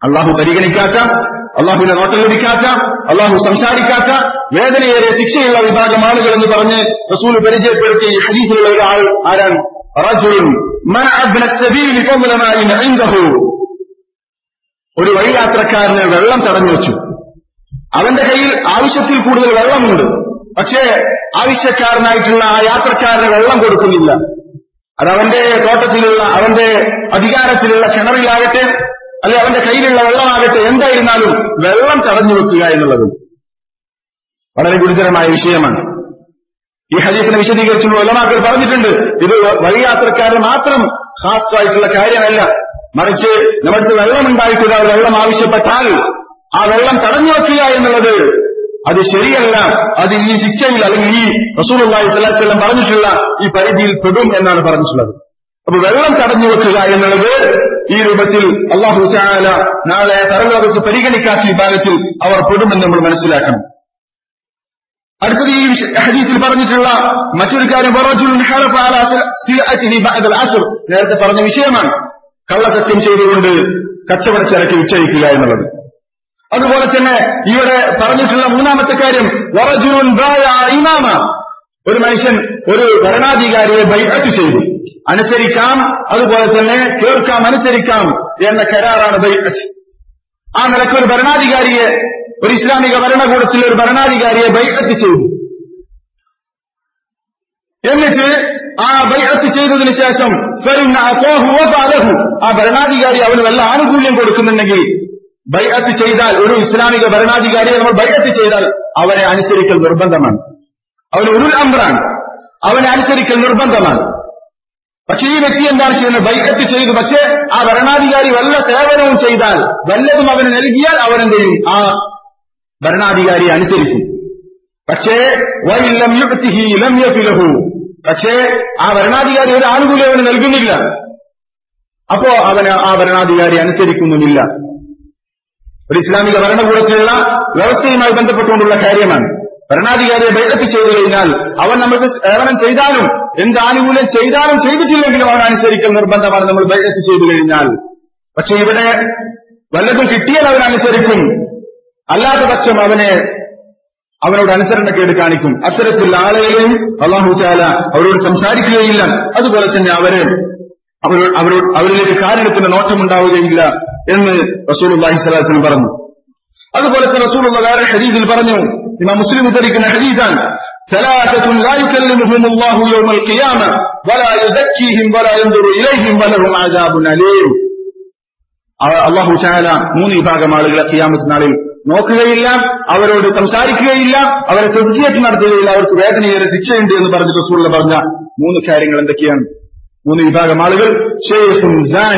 അള്ളാഹു പരിഗണിക്കാത്ത, അള്ളാഹുവിന്റെ നോട്ടം ലഭിക്കാത്ത, അള്ളാഹു സംസാരിക്കാത്ത വേദനയേറെ ശിക്ഷയുള്ള വിഭാഗം ആളുകൾ എന്ന് പറഞ്ഞ് റസൂൽ പരിചയപ്പെടുത്തിയ ഈ ഹദീസിലുള്ള ഒരാൾ ആരാണ്? റജുലുൻ മനഅ ഇബ്ന സബീൽ ഫള മാഇൻ ഇൻദഹു. ഒരു വഴിയാത്രക്കാരന് വെള്ളം തടഞ്ഞു വെച്ചു. അവന്റെ കയ്യിൽ ആവശ്യത്തിൽ കൂടുതൽ വെള്ളമുണ്ട്. പക്ഷേ ആവശ്യക്കാരനായിട്ടുള്ള ആ യാത്രക്കാരന് വെള്ളം കൊടുക്കുന്നില്ല. അതവന്റെ തോട്ടത്തിലുള്ള, അവന്റെ അധികാരത്തിലുള്ള കിണറിലാകട്ടെ, അല്ലെ അവന്റെ കയ്യിലുള്ള വെള്ളമാകട്ടെ, എന്തായിരുന്നാലും വെള്ളം തടഞ്ഞു വെക്കുക എന്നുള്ളത് വളരെ ഗുരുതരമായ വിഷയമാണ്. ഈ ഹദീസിനെ വിശദീകരിച്ചുള്ള ഉലമാക്കൾ പറഞ്ഞിട്ടുണ്ട്, ഇത് വഴിയാത്രക്കാരന് മാത്രം ഖാസായിട്ടുള്ള കാര്യമല്ല, മറിച്ച് നമുക്ക് വെള്ളമുണ്ടായിട്ടില്ല, വെള്ളം ആവശ്യപ്പെട്ടാൽ ആ വെള്ളം തടഞ്ഞു വെക്കുക എന്നുള്ളത് അത് ശരിയല്ല. അത് ഈ ശിക്ഷയിൽ, അല്ലെങ്കിൽ ഈ റസൂലുള്ളാഹി സ്വല്ലല്ലാഹു അലൈഹി വസല്ലം പറഞ്ഞിട്ടുള്ള ഈ പരിധിയിൽ പെടും എന്നാണ് പറഞ്ഞിട്ടുള്ളത്. അപ്പൊ വെള്ളം തടഞ്ഞു വെക്കുക എന്നുള്ളത് ഈ രൂപത്തിൽ അല്ലാഹു തആല നാളെ പരലോകത്ത് പരിഗണിക്കാത്ത വിഭാഗത്തിൽ അവർ പെടുമെന്ന് നമ്മൾ മനസ്സിലാക്കണം. അടുത്തത് ഈ ഹദീസിൽ പറഞ്ഞിട്ടുള്ള മറ്റൊരു കാര്യം, നേരത്തെ പറഞ്ഞ വിഷയമാണ്, കള്ളസത്യം ചെയ്തുകൊണ്ട് കച്ചവടച്ചരക്ക് വിറ്റഴിക്കുക എന്നുള്ളത്. അതുപോലെ തന്നെ ഇവിടെ പറഞ്ഞിട്ടുള്ള മൂന്നാമത്തെ കാര്യം, വറജുലുൻ ബായ ഇമാമ, ഒരു മനുഷ്യൻ ഒരു ഭരണാധികാരിയെ ബൈഅത്ത് ചെയ്തു. അനുസരിക്കാം, അതുപോലെ തന്നെ കേൾക്കാം, അനുസരിക്കാം എന്ന കരാറാണ് ബൈഅത്ത്. ആ നിലയ്ക്ക് ഒരു ഭരണാധികാരിയെ, ഒരു ഇസ്ലാമിക ഭരണകൂടത്തിലെ ഒരു ഭരണാധികാരിയെ ബൈഅത്ത് ചെയ്തു. എന്നിട്ട് ആ ബൈഅത്ത് ചെയ്തതിനു ശേഷം ആ ഭരണാധികാരി അവന് വല്ല ആനുകൂല്യം കൊടുക്കുന്നുണ്ടെങ്കിൽ, ബൈഅത്ത് ചെയ്താൽ, ഒരു ഇസ്ലാമിക ഭരണാധികാരിയെ നമ്മൾ ബൈഅത്ത് ചെയ്താൽ അവനെ അനുസരിക്കൽ നിർബന്ധമാണ്. അവന് ഉലുൽ അംറാണ്, അവനെ അനുസരിക്കൽ നിർബന്ധമാണ്. പക്ഷെ ഈ വ്യക്തി എന്താണ് ചെയ്യുന്നത്? ബൈഅത്ത് ചെയ്തു, പക്ഷേ ആ ഭരണാധികാരി വല്ല സേവനവും ചെയ്താൽ, വല്ലതും അവന് നൽകിയാൽ അവനെന്ത് ചെയ്യും? ആ ഭരണാധികാരിയെ അനുസരിക്കും. പക്ഷേ പക്ഷേ ആ ഭരണാധികാരി ഒരു ആനുകൂല്യം അവന് നൽകുന്നില്ല, അപ്പോ അവന് ആ ഭരണാധികാരി അനുസരിക്കുന്നുമില്ല. ഒരു ഇസ്ലാമിക ഭരണകൂടത്തിലുള്ള വ്യവസ്ഥയുമായി ബന്ധപ്പെട്ടുകൊണ്ടുള്ള കാര്യമാണ്. ഭരണാധികാരിയെ ബൈഅത്ത് ചെയ്തു കഴിഞ്ഞാൽ അവൻ നമുക്ക് സേവനം ചെയ്താലും, എന്ത് ആനുകൂല്യം ചെയ്താലും ചെയ്തിട്ടില്ലെങ്കിലും അവൻ അനുസരിക്കൽ നിർബന്ധമാണ് നമ്മൾ ബൈഅത്ത് ചെയ്തു കഴിഞ്ഞാൽ. പക്ഷെ ഇവിടെ വല്ലതും കിട്ടിയാൽ അവൻ അനുസരിക്കും, അല്ലാത്ത പക്ഷം അവനോട് അനുസരണക്കേട് കാണിക്കും. അത്തരത്തിലുള്ള ആളുകളെയും അല്ലാഹു തആല അവരോട് സംസാരിക്കുകയില്ല. അതുപോലെ തന്നെ അവരിലേക്ക് കാരണത്തിന് നോട്ടമുണ്ടാവുകയില്ല എന്ന് റസൂലുള്ളാഹി സ്വല്ലല്ലാഹു അലൈഹി വസല്ലം പറഞ്ഞു. അതുപോലെ തന്നെ റസൂലുള്ളാഹി വേറെ ഹദീസിൽ പറഞ്ഞു, ഇമാം മുസ്ലിം ഉദ്ധരിക്കുന്ന ഹദീസാണ്, സലാസത്തുൻ ലാ യുകല്ലിമുഹുമുല്ലാഹു യൗമൽ ഖിയാമ വലാ യുസക്കീഹിം വലാ യൻദുറു ഇലൈഹിം വലഹും അദാബുൻ അലീം. അല്ലാഹു തആല മൂന്ന് വിഭാഗം ആളുകളെ ഖിയാമത്ത് നാളിൽ നോക്കുകയില്ല, അവരോട് സംസാരിക്കുകയില്ല, അവരെ തസ്കിയത്ത് നടത്തുകയില്ല, അവർക്ക് വേദനയേറെ ശിക്ഷയുണ്ട് എന്ന് പറഞ്ഞ് റസൂലുള്ളാഹി പറഞ്ഞ മൂന്ന് കാര്യങ്ങൾ എന്തൊക്കെയാണ്? മൂന്ന് വിഭാഗം ആളുകൾ: ശൈഖുൻ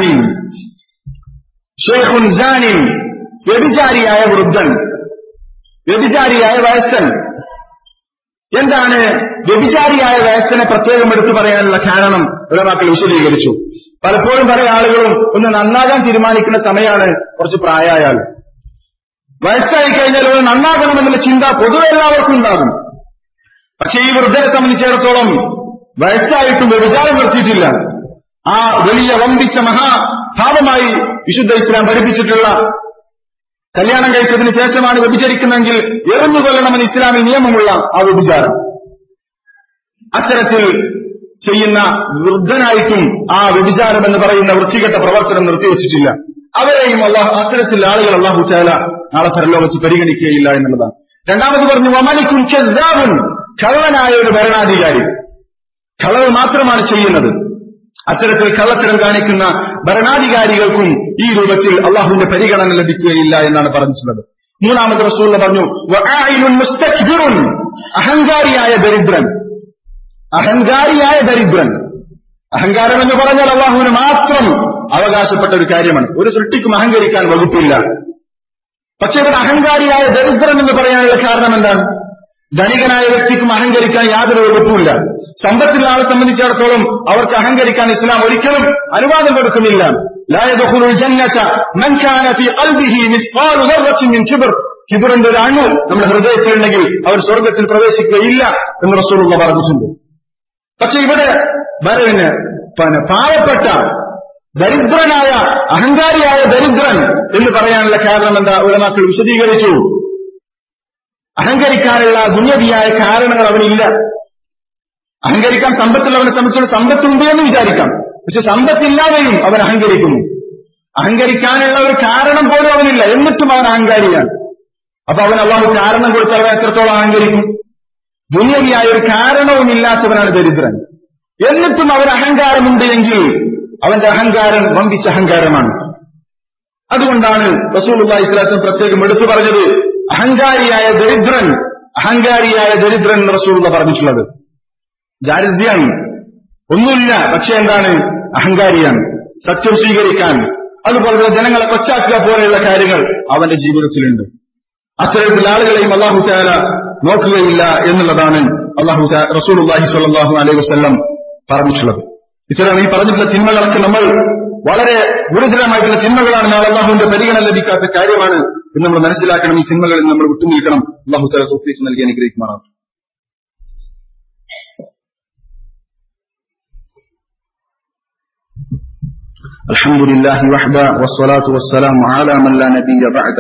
സാനി, വ്യഭിചാരിയായ വൃദ്ധൻ, വ്യഭിചാരിയായ വയസ്സൻ. എന്താണ് വ്യഭിചാരിയായ വയസ്സനെ പ്രത്യേകം എടുത്തു പറയാനുള്ള കാരണം ഉലമാക്കൾ വിശദീകരിച്ചു. പലപ്പോഴും പല ആളുകളും ഒന്ന് നന്നാകാൻ തീരുമാനിക്കുന്ന സമയമാണ് കുറച്ച് പ്രായമായാൽ. വയസ്സായി കഴിഞ്ഞാൽ ഒരു നന്നാകണമെന്നുള്ള ചിന്ത പൊതുവെ എല്ലാവർക്കും ഉണ്ടാകും. പക്ഷെ ഈ വൃദ്ധനെ സംബന്ധിച്ചിടത്തോളം വയസ്സായിട്ടും വ്യഭിചാരം നിർത്തിയിട്ടില്ല. ആ വലിയ വമ്പിച്ച മഹാഭാവമായി വിശുദ്ധ ഇസ്ലാം പഠിപ്പിച്ചിട്ടുള്ള, കല്യാണം കഴിച്ചതിന് ശേഷമാണ് വ്യഭിചരിക്കുന്നതെങ്കിൽ എറിഞ്ഞു കൊല്ലണമെന്ന് ഇസ്ലാമിൽ നിയമമുള്ള ആ വ്യഭിചാരം, അത്തരത്തിൽ ചെയ്യുന്ന വൃദ്ധനായിട്ടും ആ വ്യഭിചാരം എന്ന് പറയുന്ന വൃത്തികെട്ട പ്രവർത്തനം നിർത്തിവെച്ചിട്ടില്ല. അവരെയും അത്തരത്തിലുള്ള ആളുകൾ അല്ലാഹു തആല നാളെ പരലോകത്ത് പരിഗണിക്കുകയില്ല എന്നുള്ളതാണ്. രണ്ടാമത് പറഞ്ഞു, വമലികുൻ കദ്ദാബുൻ, കള്ളനായ ഒരു ഭരണാധികാരി, കളവ് മാത്രമാണ് ചെയ്യുന്നത്. അത്തരത്തിൽ കള്ളത്തരം കാണിക്കുന്ന ഭരണാധികാരികൾക്കും ഈ രൂപത്തിൽ അള്ളാഹുവിന്റെ പരിഗണന ലഭിക്കുകയില്ല എന്നാണ് പറഞ്ഞിട്ടുള്ളത്. മൂന്നാമത് റസൂലുള്ളാഹി പറഞ്ഞു, വആഇലുൻ മുസ്തക്ബിറുൻ, അഹങ്കാരിയായ ദരിദ്രൻ. അഹങ്കാരിയായ ദരിദ്രൻ, അഹങ്കാരം എന്ന് പറഞ്ഞാൽ അള്ളാഹുവിന് മാത്രം അവകാശപ്പെട്ട ഒരു കാര്യമാണ്. ഒരു സൃഷ്ടിക്കും അഹങ്കരിക്കാൻ വകുപ്പില്ല. പക്ഷെ ഇവിടെ അഹങ്കാരിയായ ദരിദ്രൻ എന്ന് പറയാനുള്ള കാരണം എന്താണ്? ധനികനായ വ്യക്തിക്കും അഹങ്കരിക്കാൻ യാതൊരു വകുപ്പുമില്ല. സമ്പത്തുള്ള ആളെ സംബന്ധിച്ചിടത്തോളം അവർക്ക് അഹങ്കരിക്കാൻ ഇസ്ലാം ഒരിക്കലും അനുവാദം കൊടുക്കുന്നില്ല. ലാ യദ്ഖുലുൽ ജന്നത മൻ കാന ഫീ ഖൽബിഹി മിസ്ഖാലു ദർറത്തിൻ മിൻ കിബ്ർ, കിബ്റിന്റെ ഒരു അണു നമ്മുടെ ഹൃദയത്തിലുണ്ടെങ്കിൽ അവർ സ്വർഗ്ഗത്തിൽ പ്രവേശിക്കുകയില്ല എന്ന് റസൂലുള്ളാഹി പറഞ്ഞിട്ടുണ്ട്. പക്ഷെ ഇവിടെ പാവപ്പെട്ട ദരിദ്രനായ അഹങ്കാരിയായ ദരിദ്രൻ എന്ന് പറയാനുള്ള കാരണം എന്താ? ഉലമാക്കൾ വിശദീകരിച്ചു. അഹങ്കരിക്കാനുള്ള ദുന്യവിയായ കാരണങ്ങൾ അവനില്ല. അഹങ്കരിക്കാൻ സമ്പത്തുള്ളവനെ സംബന്ധിച്ചുള്ള സമ്പത്തുണ്ട് എന്ന് വിചാരിക്കാം. പക്ഷെ സമ്പത്തില്ലാതെയും അവൻ അഹങ്കരിക്കുന്നു. അഹങ്കരിക്കാനുള്ള ഒരു കാരണം പോലും അവനില്ല, എന്നിട്ടും അവൻ അഹങ്കാരിയാണ്. അപ്പൊ അവൻ അള്ളാഹു കാരണം കൊടുത്താൽ അവൻ എത്രത്തോളം അഹങ്കരിക്കും? ദുന്യവിയായ ഒരു കാരണവുമില്ലാത്തവനാണ് ദരിദ്രൻ. എന്നിട്ടും അവൻ അഹങ്കാരമുണ്ട് എങ്കിൽ അവന്റെ അഹങ്കാരം വമ്പിച്ച അഹങ്കാരമാണ്. അതുകൊണ്ടാണ് റസൂലുള്ളാഹി സ്വല്ലല്ലാഹു അലൈഹി വസല്ലം പ്രത്യേകം എടുത്തു പറഞ്ഞത് അഹങ്കാരിയായ ദരിദ്രൻ എന്ന് റസൂലുള്ളാഹി പറഞ്ഞിട്ടുള്ളത്. ദാരിദ്ര്യം ഒന്നുമില്ല, പക്ഷെ എന്താണ്? അഹങ്കാരിയാണ്. സത്യം സ്വീകരിക്കാൻ, അതുപോലെ ജനങ്ങളെ കൊച്ചാക്കുക പോലെയുള്ള കാര്യങ്ങൾ അവന്റെ ജീവിതത്തിലുണ്ട്. അത്തരത്തിലുള്ള ആളുകളെയും അല്ലാഹു തആല നോക്കുകയില്ല എന്നുള്ളതാണ് റസൂലുള്ളാഹി സ്വല്ലല്ലാഹു അലൈഹി വസല്ലം പറഞ്ഞിട്ടുള്ളത്. ഇത്തരം ഈ പറഞ്ഞിട്ടുള്ള തിന്മകളൊക്കെ നമ്മൾ വളരെ ഗുരുതരമായിട്ടുള്ള തിന്മകളാണ്. നാളെ അല്ലാഹുവിന്റെ പരിഗണന ലഭിക്കാത്ത കാര്യമാണ് എന്ന് നമ്മൾ മനസ്സിലാക്കണം. ഈ തിന്മകളിൽ നമ്മൾ വിട്ടുനിൽക്കണം. അല്ലാഹു തആല തൗഫീഖ് നൽകി അനുഗ്രഹിക്കുമാറാകട്ടെ. അൽഹംദുലില്ലാഹി വഹ്ദ വസ്സലാത്തു വസ്സലാമു അലാ മൻ ലാ നബിയ്യ ബഅദ.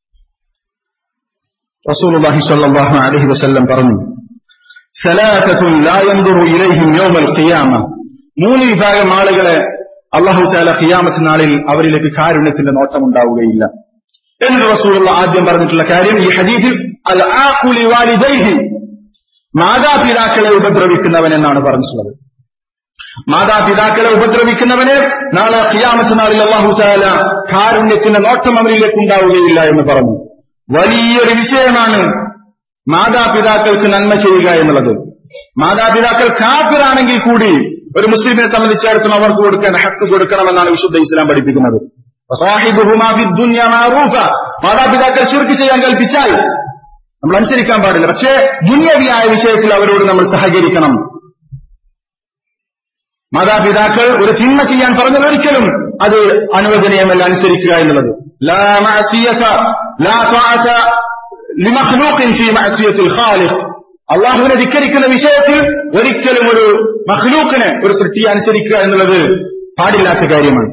റസൂലുള്ളാഹി സ്വല്ലല്ലാഹു അലൈഹി വസല്ലം പറഞ്ഞു, സലാസത്തുൻ ലാ യൻദുറു ഇലൈഹിം യൗമൽ ഖിയാമ. 3 വിഭാഗം ആളുകളെ അല്ലാഹു തആല ഖിയാമത്ത് നാളിൽ അവരിലേക്ക് കാരുണ്യത്തിന്റെ നോട്ടമുണ്ടാവുകയില്ല എന്ന് റസൂലുള്ളാഹി ആദ്യം പറഞ്ഞിട്ടുള്ള കാര്യം ഈ ഹദീസിൽ അൽ ആഖുലി വാലിദൈഹി, മാതാപിതാക്കളെ ഉപദ്രവിക്കുന്നവൻ എന്നാണ് പറഞ്ഞിട്ടുള്ളത്. മാതാപിതാക്കളെ ഉപദ്രവിക്കുന്നവന് നാളെ ഖിയാമത്ത് നാളിൽ അല്ലാഹു തആല കാരുണ്യത്തിന്റെ നോട്ടം അവരിലേക്ക് ഉണ്ടാവുകയില്ല എന്ന് പറഞ്ഞു. വലിയൊരു വിഷയമാണ് മാതാപിതാക്കൾക്ക് നന്മ ചെയ്യുക എന്നുള്ളത്. മാതാപിതാക്കൾ കാഫിറാണെങ്കിൽ കൂടി ഒരു മുസ്ലിമിനെ സംബന്ധിച്ചിടത്തോളം അവർക്ക് കൊടുക്കാൻ ഹക്ക് കൊടുക്കണമെന്നാണ് വിശുദ്ധ ഇസ്ലാം പഠിപ്പിക്കുന്നത്. മാതാപിതാക്കൾ ശിർക്ക് ചെയ്യാൻ കൽപ്പിച്ചാൽ നമ്മൾ അനുസരിക്കാൻ പാടില്ല. പക്ഷേ ദുന്യവിയായ വിഷയത്തിൽ അവരോട് നമ്മൾ സഹകരിക്കണം. മാതാപിതാക്കൾ ഒരു തിന്മ ചെയ്യാൻ പറഞ്ഞാൽ ഒരിക്കലും അത് അനുവദനീയമല്ല അനുസരിക്കുക എന്നുള്ളത്. ലാ മഅസിയത ലാ തഅത ലിമഖ്ലൂഖിൻ ഫീ മഅസിയത്തിൽ ഖാലിഖ്. അല്ലാഹുവിനെ ധിക്കരിക്കുന്ന വിഷയത്തിൽ ഒരിക്കലും ഒരു മഖ്ലൂഖിനെ, ഒരു സൃഷ്ടിയെ അനുസരിക്കുക എന്നുള്ളത് പാടില്ലാത്ത കാര്യമാണ്.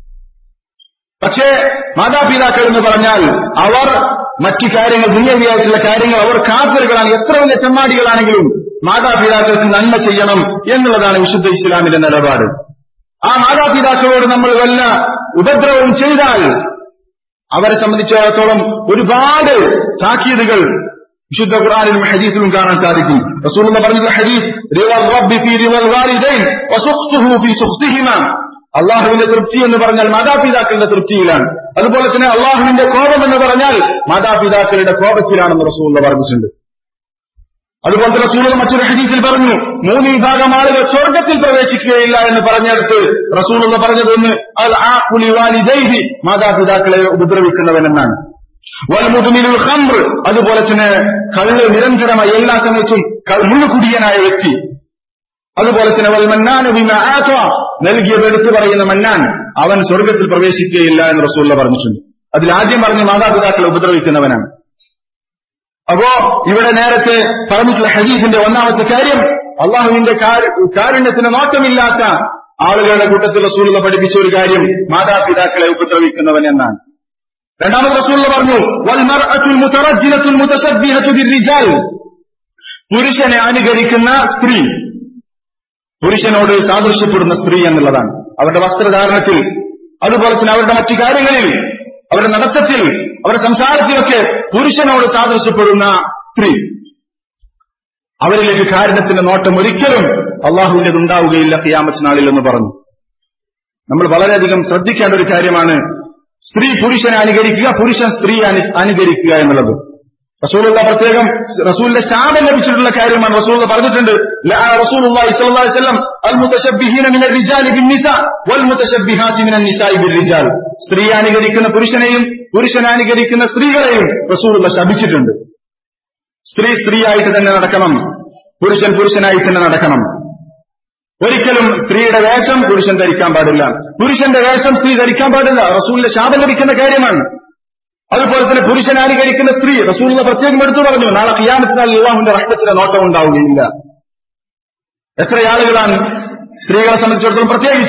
പക്ഷേ മാതാപിതാക്കൾ എന്ന് പറഞ്ഞാൽ അവർ മറ്റു കാര്യങ്ങൾ, ദുന്യവിയായിട്ടുള്ള കാര്യങ്ങൾ, അവർ കാഫിറുകളാണ്. എത്ര വലിയ ചെമ്മാടികളാണെങ്കിലും മാതാപിതാക്കൾക്ക് നന്മ ചെയ്യണം എന്നുള്ളതാണ് വിശുദ്ധ ഇസ്ലാമിന്റെ നിലപാട്. ആ മാതാപിതാക്കളോട് നമ്മൾ വല്ല ഉപദ്രവവും ചെയ്താൽ അവരെ സംബന്ധിച്ചിടത്തോളം ഒരുപാട് താക്കീതുകൾ വിശുദ്ധ ഖുർആനിലും ഹദീസിലും കാണാൻ സാധിക്കും. റസൂലുള്ളാഹി പറഞ്ഞിട്ടുള്ള ഹദീസ്, റിളൽ റബ്ബി ഫീ റിളൽ വാലിദൈൻ വസുഖ്തുഹു ഫീ സുഖ്തിഹിമാ. അള്ളാഹുവിന്റെ തൃപ്തി എന്ന് പറഞ്ഞാൽ മാതാപിതാക്കളുടെ തൃപ്തിയിലാണ്. അതുപോലെ തന്നെ അള്ളാഹുവിന്റെ കോപം എന്ന് പറഞ്ഞാൽ മാതാപിതാക്കളുടെ കോപത്തിലാണെന്ന് റസൂലുള്ളാഹി പറഞ്ഞിട്ടുണ്ട്. അതുപോലെ റസൂലുള്ളാഹി മറ്റൊരു ഹദീസിൽ പറഞ്ഞു, 3 വിഭാഗം ആളുകൾ സ്വർഗ്ഗത്തിൽ പ്രവേശിക്കുകയില്ല എന്ന് പറഞ്ഞെടുത്ത് റസൂലുള്ളാഹി പറഞ്ഞതൊന്ന് അൽ ആഖുലി വാലിദൈഹി, മാതാപിതാക്കളെ ഉപദ്രവിക്കുന്നവനെന്നാണ്. വൽ മുദ്മിനുൽ ഖംർ, അതുപോലെ തന്നെ കള്ള് നിരന്തരമായി എല്ലാ സമയത്തും മുഴുകുടിയനായ വ്യക്തി. അതുപോലെ തന്നെ വൽ മന്നാനു ബിമാ ആത, നൽകിയത് എടുത്തു പറയുന്ന മന്നാൻ, അവൻ സ്വർഗ്ഗത്തിൽ പ്രവേശിക്കുകയില്ല എന്ന് റസൂലുള്ളാഹി പറഞ്ഞിട്ടുണ്ട്. അതിൽ ആദ്യം പറഞ്ഞ മാതാപിതാക്കളെ ഉപദ്രവിക്കുന്നവനാണ്. അപ്പോ ഇവിടെ നേരത്തെ പറഞ്ഞിട്ടുള്ള ഹദീസിന്റെ ഒന്നാമത്തെ കാര്യം, അള്ളാഹുവിന്റെ കാരുണ്യത്തിന് നോട്ടമില്ലാത്ത ആളുകളുടെ കൂട്ടത്തിൽ റസൂലുള്ളാഹി പഠിപ്പിച്ച ഒരു കാര്യം മാതാപിതാക്കളെ ഉപദ്രവിക്കുന്നവൻ എന്നാണ്. രണ്ടാമത് റസൂലുള്ളാഹി പറഞ്ഞു, വൽ മർഅത്തുൽ മുതറജ്ജിലത്തുൽ മുതശബ്ബിഹത്തു ബിർരിജാൽ, പുരുഷനെ അനുകരിക്കുന്ന സ്ത്രീ, പുരുഷനോട് സാദൃശ്യപ്പെടുന്ന സ്ത്രീ എന്നുള്ളതാണ്. അവരുടെ വസ്ത്രധാരണത്തിൽ, അതുപോലെ തന്നെ അവരുടെ മറ്റു കാര്യങ്ങളിൽ, അവരുടെ നടത്തത്തിൽ, അവരുടെ സംസാരത്തിലൊക്കെ പുരുഷനോട് സാദൃശ്യപ്പെടുന്ന സ്ത്രീ, അവരിലേക്ക് കാരുണ്യത്തിന്റെ നോട്ടം ഒരിക്കലും അള്ളാഹുവിന്റെ ഉണ്ടാവുകയില്ല ഖിയാമത്ത് നാളിൽ എന്ന് പറഞ്ഞു. നമ്മൾ വളരെയധികം ശ്രദ്ധിക്കേണ്ട ഒരു കാര്യമാണ് സ്ത്രീ പുരുഷനെ അനുകരിക്കുക, പുരുഷൻ സ്ത്രീയെ അനുകരിക്കുക എന്നുള്ളത്. റസൂലുള്ളാഹി പ്രത്യേകം റസൂലിന്റെ ശാപം ലഭിച്ചിട്ടുള്ള കാര്യമാണ്. റസൂലുള്ളാഹി പറഞ്ഞിട്ടുണ്ട്, റസൂലുള്ളാഹി സ്വല്ലല്ലാഹു അലൈഹി വസല്ലം അൽ മുതശബ്ബിഹീന മിനർ റിജാലി ബിന്നിസാ വൽ മുതശബ്ബിഹാത്തി മിനൻ നിസാഇ ബിർരിജാൽ, സ്ത്രീയെ അനുകരിക്കുന്ന പുരുഷനെയും പുരുഷനെ അനുകരിക്കുന്ന സ്ത്രീകളെയും റസൂലുള്ളാഹി ശപിച്ചിട്ടുണ്ട്. സ്ത്രീയായിട്ട് തന്നെ നടക്കണം, പുരുഷനായി തന്നെ നടക്കണം. ഒരിക്കലും സ്ത്രീയുടെ വേഷം പുരുഷൻ ധരിക്കാൻ പാടില്ല, പുരുഷന്റെ വേഷം സ്ത്രീ ധരിക്കാൻ പാടില്ല. റസൂലിന്റെ ശാപം ലഭിക്കുന്ന കാര്യമാണ്. അതുപോലെ തന്നെ പുരുഷനെ അനുകരിക്കുന്ന സ്ത്രീ, റസൂലുള്ളാഹി പ്രത്യേകം എടുത്തു പറഞ്ഞു, നാളെ ഖിയാമത്ത് നാളിൽ അല്ലാഹുവിന്റെ റഹ്മത്തിന്റെ നോട്ടം ഉണ്ടാവുകയില്ല. എത്ര ആളുകളാണ് സ്ത്രീകളെ സംബന്ധിച്ചിടത്തോളം പ്രത്യേകിച്ചും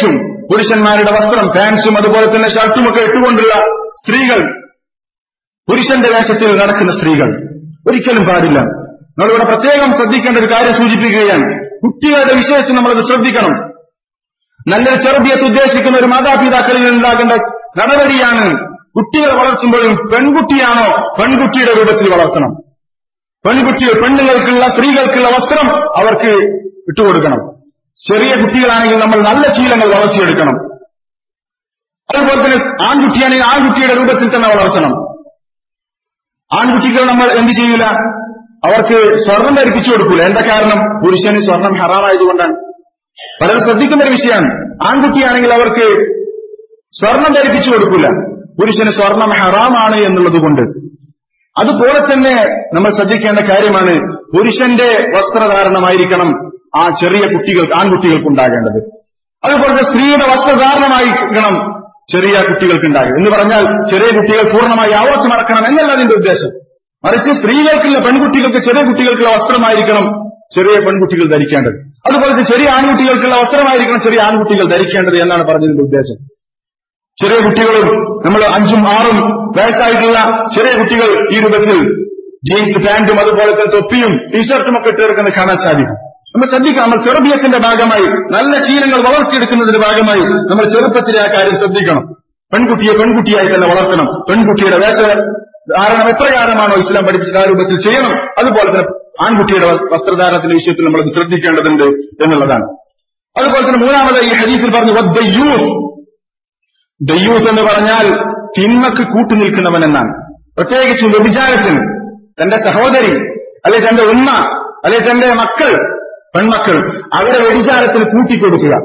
പുരുഷന്മാരുടെ വസ്ത്രം, പാൻസും അതുപോലെ തന്നെ ഷർട്ടുമൊക്കെ ഇട്ടുകൊണ്ടുള്ള സ്ത്രീകൾ, പുരുഷന്റെ വേഷത്തിൽ നടക്കുന്ന സ്ത്രീകൾ ഒരിക്കലും പാടില്ല. നമ്മളിവിടെ പ്രത്യേകം ശ്രദ്ധിക്കേണ്ട ഒരു കാര്യം സൂചിപ്പിക്കുകയാണ്. കുട്ടികളുടെ വിഷയത്തിൽ നമ്മളത് ശ്രദ്ധിക്കണം. നല്ലൊരു ചെറുതിയത്ത് ഉദ്ദേശിക്കുന്ന ഒരു മാതാപിതാക്കളിൽ ഉണ്ടാകേണ്ട നടപടിയാണ് കുട്ടികളെ വളർത്തുമ്പോഴും പെൺകുട്ടിയാണോ പെൺകുട്ടിയുടെ രൂപത്തിൽ വളർത്തണം. പെണ്ണുങ്ങൾക്കുള്ള സ്ത്രീകൾക്കുള്ള വസ്ത്രം അവർക്ക് ഇട്ടുകൊടുക്കണം. ചെറിയ കുട്ടികളാണെങ്കിൽ നമ്മൾ നല്ല ശീലങ്ങൾ വളർത്തിയെടുക്കണം. അതുപോലെ തന്നെ ആൺകുട്ടിയാണെങ്കിൽ ആൺകുട്ടിയുടെ രൂപത്തിൽ തന്നെ വളർത്തണം. ആൺകുട്ടികൾ നമ്മൾ എന്ത് ചെയ്യൂല, അവർക്ക് സ്വർണം ധരിപ്പിച്ചു കൊടുക്കൂല. എന്താ കാരണം? പുരുഷന് സ്വർണം ഹറാമായതുകൊണ്ടാണ്. പലരും ശ്രദ്ധിക്കുന്ന ഒരു വിഷയമാണ്. ആൺകുട്ടിയാണെങ്കിൽ അവർക്ക് സ്വർണം ധരിപ്പിച്ചു കൊടുക്കൂല, പുരുഷന് സ്വർണം ഹറാമാണ് എന്നുള്ളത് കൊണ്ട്. അതുപോലെ തന്നെ നമ്മൾ ശ്രദ്ധിക്കേണ്ട കാര്യമാണ്, പുരുഷന്റെ വസ്ത്രധാരണമായിരിക്കണം ആ ചെറിയ ആൺകുട്ടികൾക്കുണ്ടാകേണ്ടത്. അതുപോലെ സ്ത്രീയുടെ വസ്ത്രധാരണമായിരിക്കണം ചെറിയ കുട്ടികൾക്കുണ്ടാകുക. എന്ന് പറഞ്ഞാൽ ചെറിയ കുട്ടികൾ പൂർണ്ണമായി ആവർത്തി മറക്കണം എന്നല്ല അതിന്റെ ഉദ്ദേശം. മറിച്ച് സ്ത്രീകൾക്കുള്ള പെൺകുട്ടികൾക്ക്, ചെറിയ കുട്ടികൾക്കുള്ള വസ്ത്രമായിരിക്കണം ചെറിയ പെൺകുട്ടികൾ ധരിക്കേണ്ടത്. അതുപോലെ ചെറിയ ആൺകുട്ടികൾക്കുള്ള വസ്ത്രമായിരിക്കണം ചെറിയ ആൺകുട്ടികൾ ധരിക്കേണ്ടത് എന്നാണ് പറഞ്ഞതിന്റെ ഉദ്ദേശം. ചെറിയ കുട്ടികളും നമ്മൾ 5ഉം 6ഉം വയസ്സായിട്ടുള്ള ചെറിയ കുട്ടികൾ ഈ രൂപത്തിൽ ജീൻസ് പാന്റും അതുപോലെ തന്നെ തൊപ്പിയും ടീഷർട്ടും ഒക്കെ ഇട്ടെടുക്കുന്നത് കാണാൻ സാധിക്കും. നമ്മൾ ശ്രദ്ധിക്കണം. നമ്മൾ ചെറുബിയത്തിന്റെ ഭാഗമായി, നല്ല ശീലങ്ങൾ വളർത്തിയെടുക്കുന്നതിന്റെ ഭാഗമായി നമ്മൾ ചെറുപ്പത്തിലെ ആ കാര്യം ശ്രദ്ധിക്കണം. പെൺകുട്ടിയെ പെൺകുട്ടിയായി തന്നെ വളർത്തണം. പെൺകുട്ടിയുടെ വേഷധാരണം എപ്രകാരമാണോ ഇസ്ലാം പഠിപ്പിച്ചത് ആ രൂപത്തിൽ ചെയ്യണം. അതുപോലെ തന്നെ ആൺകുട്ടിയുടെ വസ്ത്രധാരണത്തിന്റെ വിഷയത്തിൽ നമ്മൾ ശ്രദ്ധിക്കേണ്ടതുണ്ട് എന്നുള്ളതാണ്. അതുപോലെ തന്നെ മൂന്നാമതായി ഈ ഹദീസിൽ പറഞ്ഞു ദയ്യൂസ് എന്ന് പറഞ്ഞാൽ തിന്മക്ക് കൂട്ടുനിൽക്കുന്നവൻ എന്നാണ്. പ്രത്യേകിച്ചും വ്യഭിചാരത്തിന് തന്റെ സഹോദരി അല്ലെ തന്റെ ഉമ്മ അല്ലെ തന്റെ മക്കൾ, പെൺമക്കൾ, അവരെ വ്യഭിചാരത്തിന് കൂട്ടിക്കൊടുക്കുക.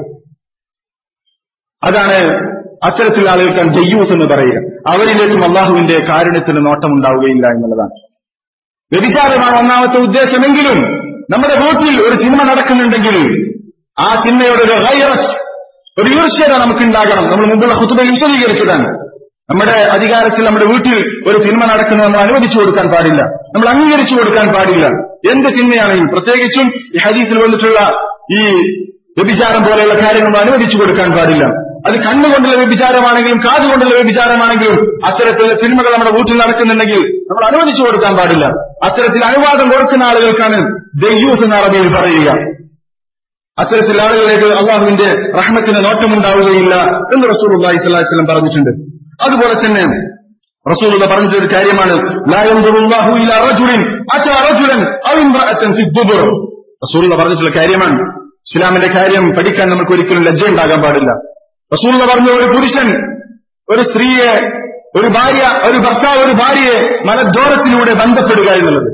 അതാണ് അത്തരത്തിലുള്ള ആളുകൾക്കാണ് ദയ്യൂസ് എന്ന് പറയുക. അവരിലേക്കും അള്ളാഹുവിന്റെ കാരുണ്യത്തിന് നോട്ടമുണ്ടാവുകയില്ല എന്നുള്ളതാണ്. വ്യഭിചാരമാണ് ഒന്നാമത്തെ ഉദ്ദേശമെങ്കിലും നമ്മുടെ വീട്ടിൽ ഒരു തിന്മ നടക്കുന്നുണ്ടെങ്കിൽ ആ തിന്മയുടെ ഒരു ഗൈറത്ത്, ഒരു ഈർഷ്യത നമുക്കുണ്ടാകണം. നമ്മൾ മുമ്പുള്ള ഖുതുബയിൽ വിശദീകരിച്ചതാണ്. നമ്മുടെ അധികാരത്തിൽ നമ്മുടെ വീട്ടിൽ ഒരു തിന്മ നടക്കുന്നത് നമ്മൾ അനുവദിച്ചു കൊടുക്കാൻ പാടില്ല, നമ്മൾ അംഗീകരിച്ചു കൊടുക്കാൻ പാടില്ല. എന്ത് തിന്മയാണെങ്കിലും, പ്രത്യേകിച്ചും ഈ ഹദീസിൽ വന്നിട്ടുള്ള ഈ വ്യഭിചാരം പോലെയുള്ള കാര്യങ്ങൾ നമ്മൾ അനുവദിച്ചു കൊടുക്കാൻ പാടില്ല. അത് കണ്ണുകൊണ്ടുള്ള വ്യഭിചാരമാണെങ്കിലും കാതുകൊണ്ടുള്ള വ്യഭിചാരമാണെങ്കിലും അത്തരത്തിലുള്ള തിന്മകൾ നമ്മുടെ വീട്ടിൽ നടക്കുന്നുണ്ടെങ്കിൽ നമ്മൾ അനുവദിച്ചു കൊടുക്കാൻ പാടില്ല. അത്തരത്തിൽ അനുവാദം കൊടുക്കുന്ന ആളുകൾക്കാണ് ദയ്യൂസ് എന്ന അറബിയിൽ പറയുക. അത്തരത്തിലുള്ള ആളുകളിലേക്ക് അള്ളാഹുവിന്റെ റഹ്മത്തിന് നോട്ടമുണ്ടാവുകയില്ല എന്ന് റസൂലുള്ളാഹി സ്വല്ലല്ലാഹു അലൈഹി വസല്ലം പറഞ്ഞിട്ടുണ്ട്. അതുപോലെ തന്നെ റസൂലുള്ള പറഞ്ഞിട്ടൊരു കാര്യമാണ്, ലാ യൻദുറുല്ലാഹു ഇലാ റജുലിൻ അതാ റജുലൻ ഔ ഇംറഅതൻ ഫി ദുബുർ. റസൂലുള്ള പറഞ്ഞിട്ടുള്ള കാര്യമാണ്. ഇസ്ലാമിന്റെ കാര്യം പഠിക്കാൻ നമുക്ക് ഒരിക്കലും ലജ്ജ ഉണ്ടാകാൻ പാടില്ല. റസൂലുള്ള പറഞ്ഞു, ഒരു പുരുഷൻ ഒരു സ്ത്രീയെ, ഒരു ഭർത്താവ് ഒരു ഭാര്യയെ മലദ്വാരത്തിലൂടെ ബന്ധപ്പെടുക എന്നുള്ളത്,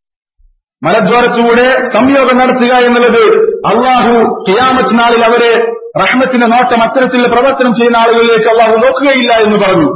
മലദ്വാരത്തിലൂടെ സംയോഗം നടത്തുക എന്നുള്ളത് അള്ളാഹു ഖിയാമത്ത് നാളിൽ അവരെ റഹ്മത്തിന്റെ നോട്ടം അത്തരത്തിലുള്ള പ്രവർത്തനം ചെയ്യുന്ന ആളുകളിലേക്ക് അള്ളാഹു നോക്കുകയില്ല എന്ന് പറഞ്ഞു.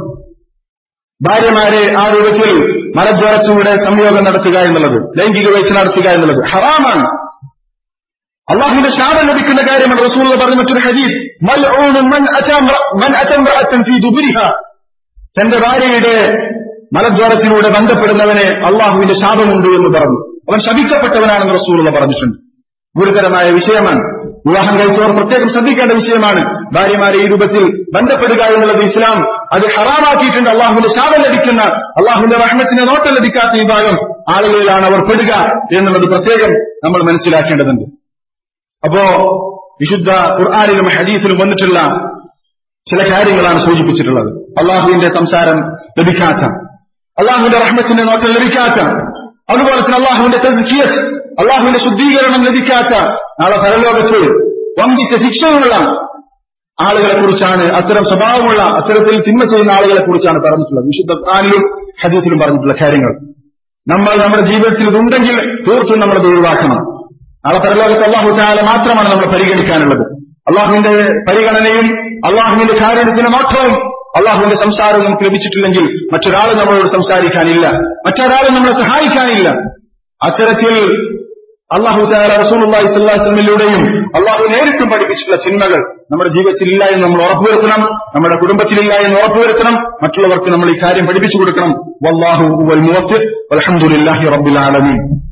ഭാര്യമാരെ ആ രൂപത്തിൽ മലദ്വാരത്തിലൂടെ സംയോഗം നടത്തുക എന്നുള്ളത്, ലൈംഗിക വീഴ്ച നടത്തുക എന്നുള്ളത് ഹറാമാണ്. അള്ളാഹുവിന്റെ ശാപം ലഭിക്കുന്ന കാര്യമാണ്. റസൂലുള്ളാഹി പറഞ്ഞ മറ്റൊരു ഹദീസ്, മൽഊനുൻ മൻ അതാ ഇംറഅതൻ ഫീ ദുബുരിഹാ, തന്റെ ഭാര്യയുടെ മലദ്വാരത്തിലൂടെ ബന്ധപ്പെടുന്നവനെ അള്ളാഹുവിന്റെ ശാപമുണ്ട് എന്ന് പറഞ്ഞു. അവൻ ശപിക്കപ്പെട്ടവനാണെന്ന് റസൂലുള്ളാഹി പറഞ്ഞിട്ടുണ്ട്. ഗുരുതരമായ വിഷയമാണ്. വിവാഹം കഴിച്ചവർ പ്രത്യേകം ശ്രദ്ധിക്കേണ്ട വിഷയമാണ്. ഭാര്യമാരെ ഈ രൂപത്തിൽ ബന്ധപ്പെടുക എന്നുള്ളത് ഇസ്ലാം അത് ഹറാമാക്കിയിട്ടുണ്ട്. അള്ളാഹുവിന്റെ ശാപം ലഭിക്കുന്ന, അള്ളാഹുവിന്റെ റഹ്മത്തിന് നോട്ടം ലഭിക്കാത്ത വിഭാഗം ആളുകളിലാണ് അവർ പെടുക എന്നുള്ളത് പ്രത്യേകം നമ്മൾ മനസ്സിലാക്കേണ്ടതുണ്ട്. അപ്പോ വിശുദ്ധ ഖുർആനിലും ഹദീസിലും വന്നിട്ടുള്ള ചില കാര്യങ്ങളാണ് സൂചിപ്പിച്ചിട്ടുള്ളത്. അള്ളാഹുവിന്റെ സംസാരം ലഭിക്കാത്ത, അള്ളാഹുവിന്റെ റഹ്മത്തിന്റെ നോട്ടം ലഭിക്കാത്ത, അതുപോലെ തന്നെ അള്ളാഹുവിന്റെ തസ്കിയത്ത്, അള്ളാഹുവിന്റെ ശുദ്ധീകരണം ലഭിക്കാത്ത, നാളെ പരലോകത്ത് വമ്പിച്ച ശിക്ഷയുള്ള ആളുകളെ കുറിച്ചാണ്, അത്തരം സ്വഭാവമുള്ള, അത്തരത്തിൽ തിന്മ ചെയ്യുന്ന ആളുകളെ കുറിച്ചാണ് പറഞ്ഞിട്ടുള്ളത്. വിശുദ്ധ ഖുർആനിലും ഹദീസിലും പറഞ്ഞിട്ടുള്ള കാര്യങ്ങൾ നമ്മൾ നമ്മുടെ ജീവിതത്തിൽ ഇതുണ്ടെങ്കിൽ തീർത്തും നമ്മളത് ഒഴിവാക്കണം. നാളെ പരലോകത്ത് അല്ലാഹു തആല മാത്രമാണ് നമ്മൾ പരിഗണിക്കാനുള്ളത്. അള്ളാഹുവിന്റെ പരിഗണനയും അള്ളാഹുവിന്റെ കാരുണ്യത്തിന്റെ നോട്ടവും അള്ളാഹുവിന്റെ സംസാരവും നമുക്ക് ലഭിച്ചിട്ടില്ലെങ്കിൽ മറ്റൊരാൾ നമ്മളോട് സംസാരിക്കാനില്ല, മറ്റൊരാൾ നമ്മളെ സഹായിക്കാനില്ല. അത്തരത്തിൽ അല്ലാഹു തആല റസൂലുള്ളാഹി സ്വല്ലല്ലാഹു അലൈഹി വസല്ലമയിലൂടെയും അള്ളാഹു നേരിട്ടും പഠിപ്പിച്ചിട്ടുള്ള ചിന്മകൾ നമ്മുടെ ജീവിതത്തിൽ ഇല്ല എന്ന് നമ്മൾ ഉറപ്പുവരുത്തണം, നമ്മുടെ കുടുംബത്തിലില്ല എന്ന് ഉറപ്പുവരുത്തണം, മറ്റുള്ളവർക്ക് നമ്മൾ ഈ കാര്യം പഠിപ്പിച്ചു കൊടുക്കണം. വല്ലാഹു ഹുവൽ മുവഫ്ഫിഖ് വൽഹംദുലില്ലാഹി റബ്ബിൽ ആലമീൻ.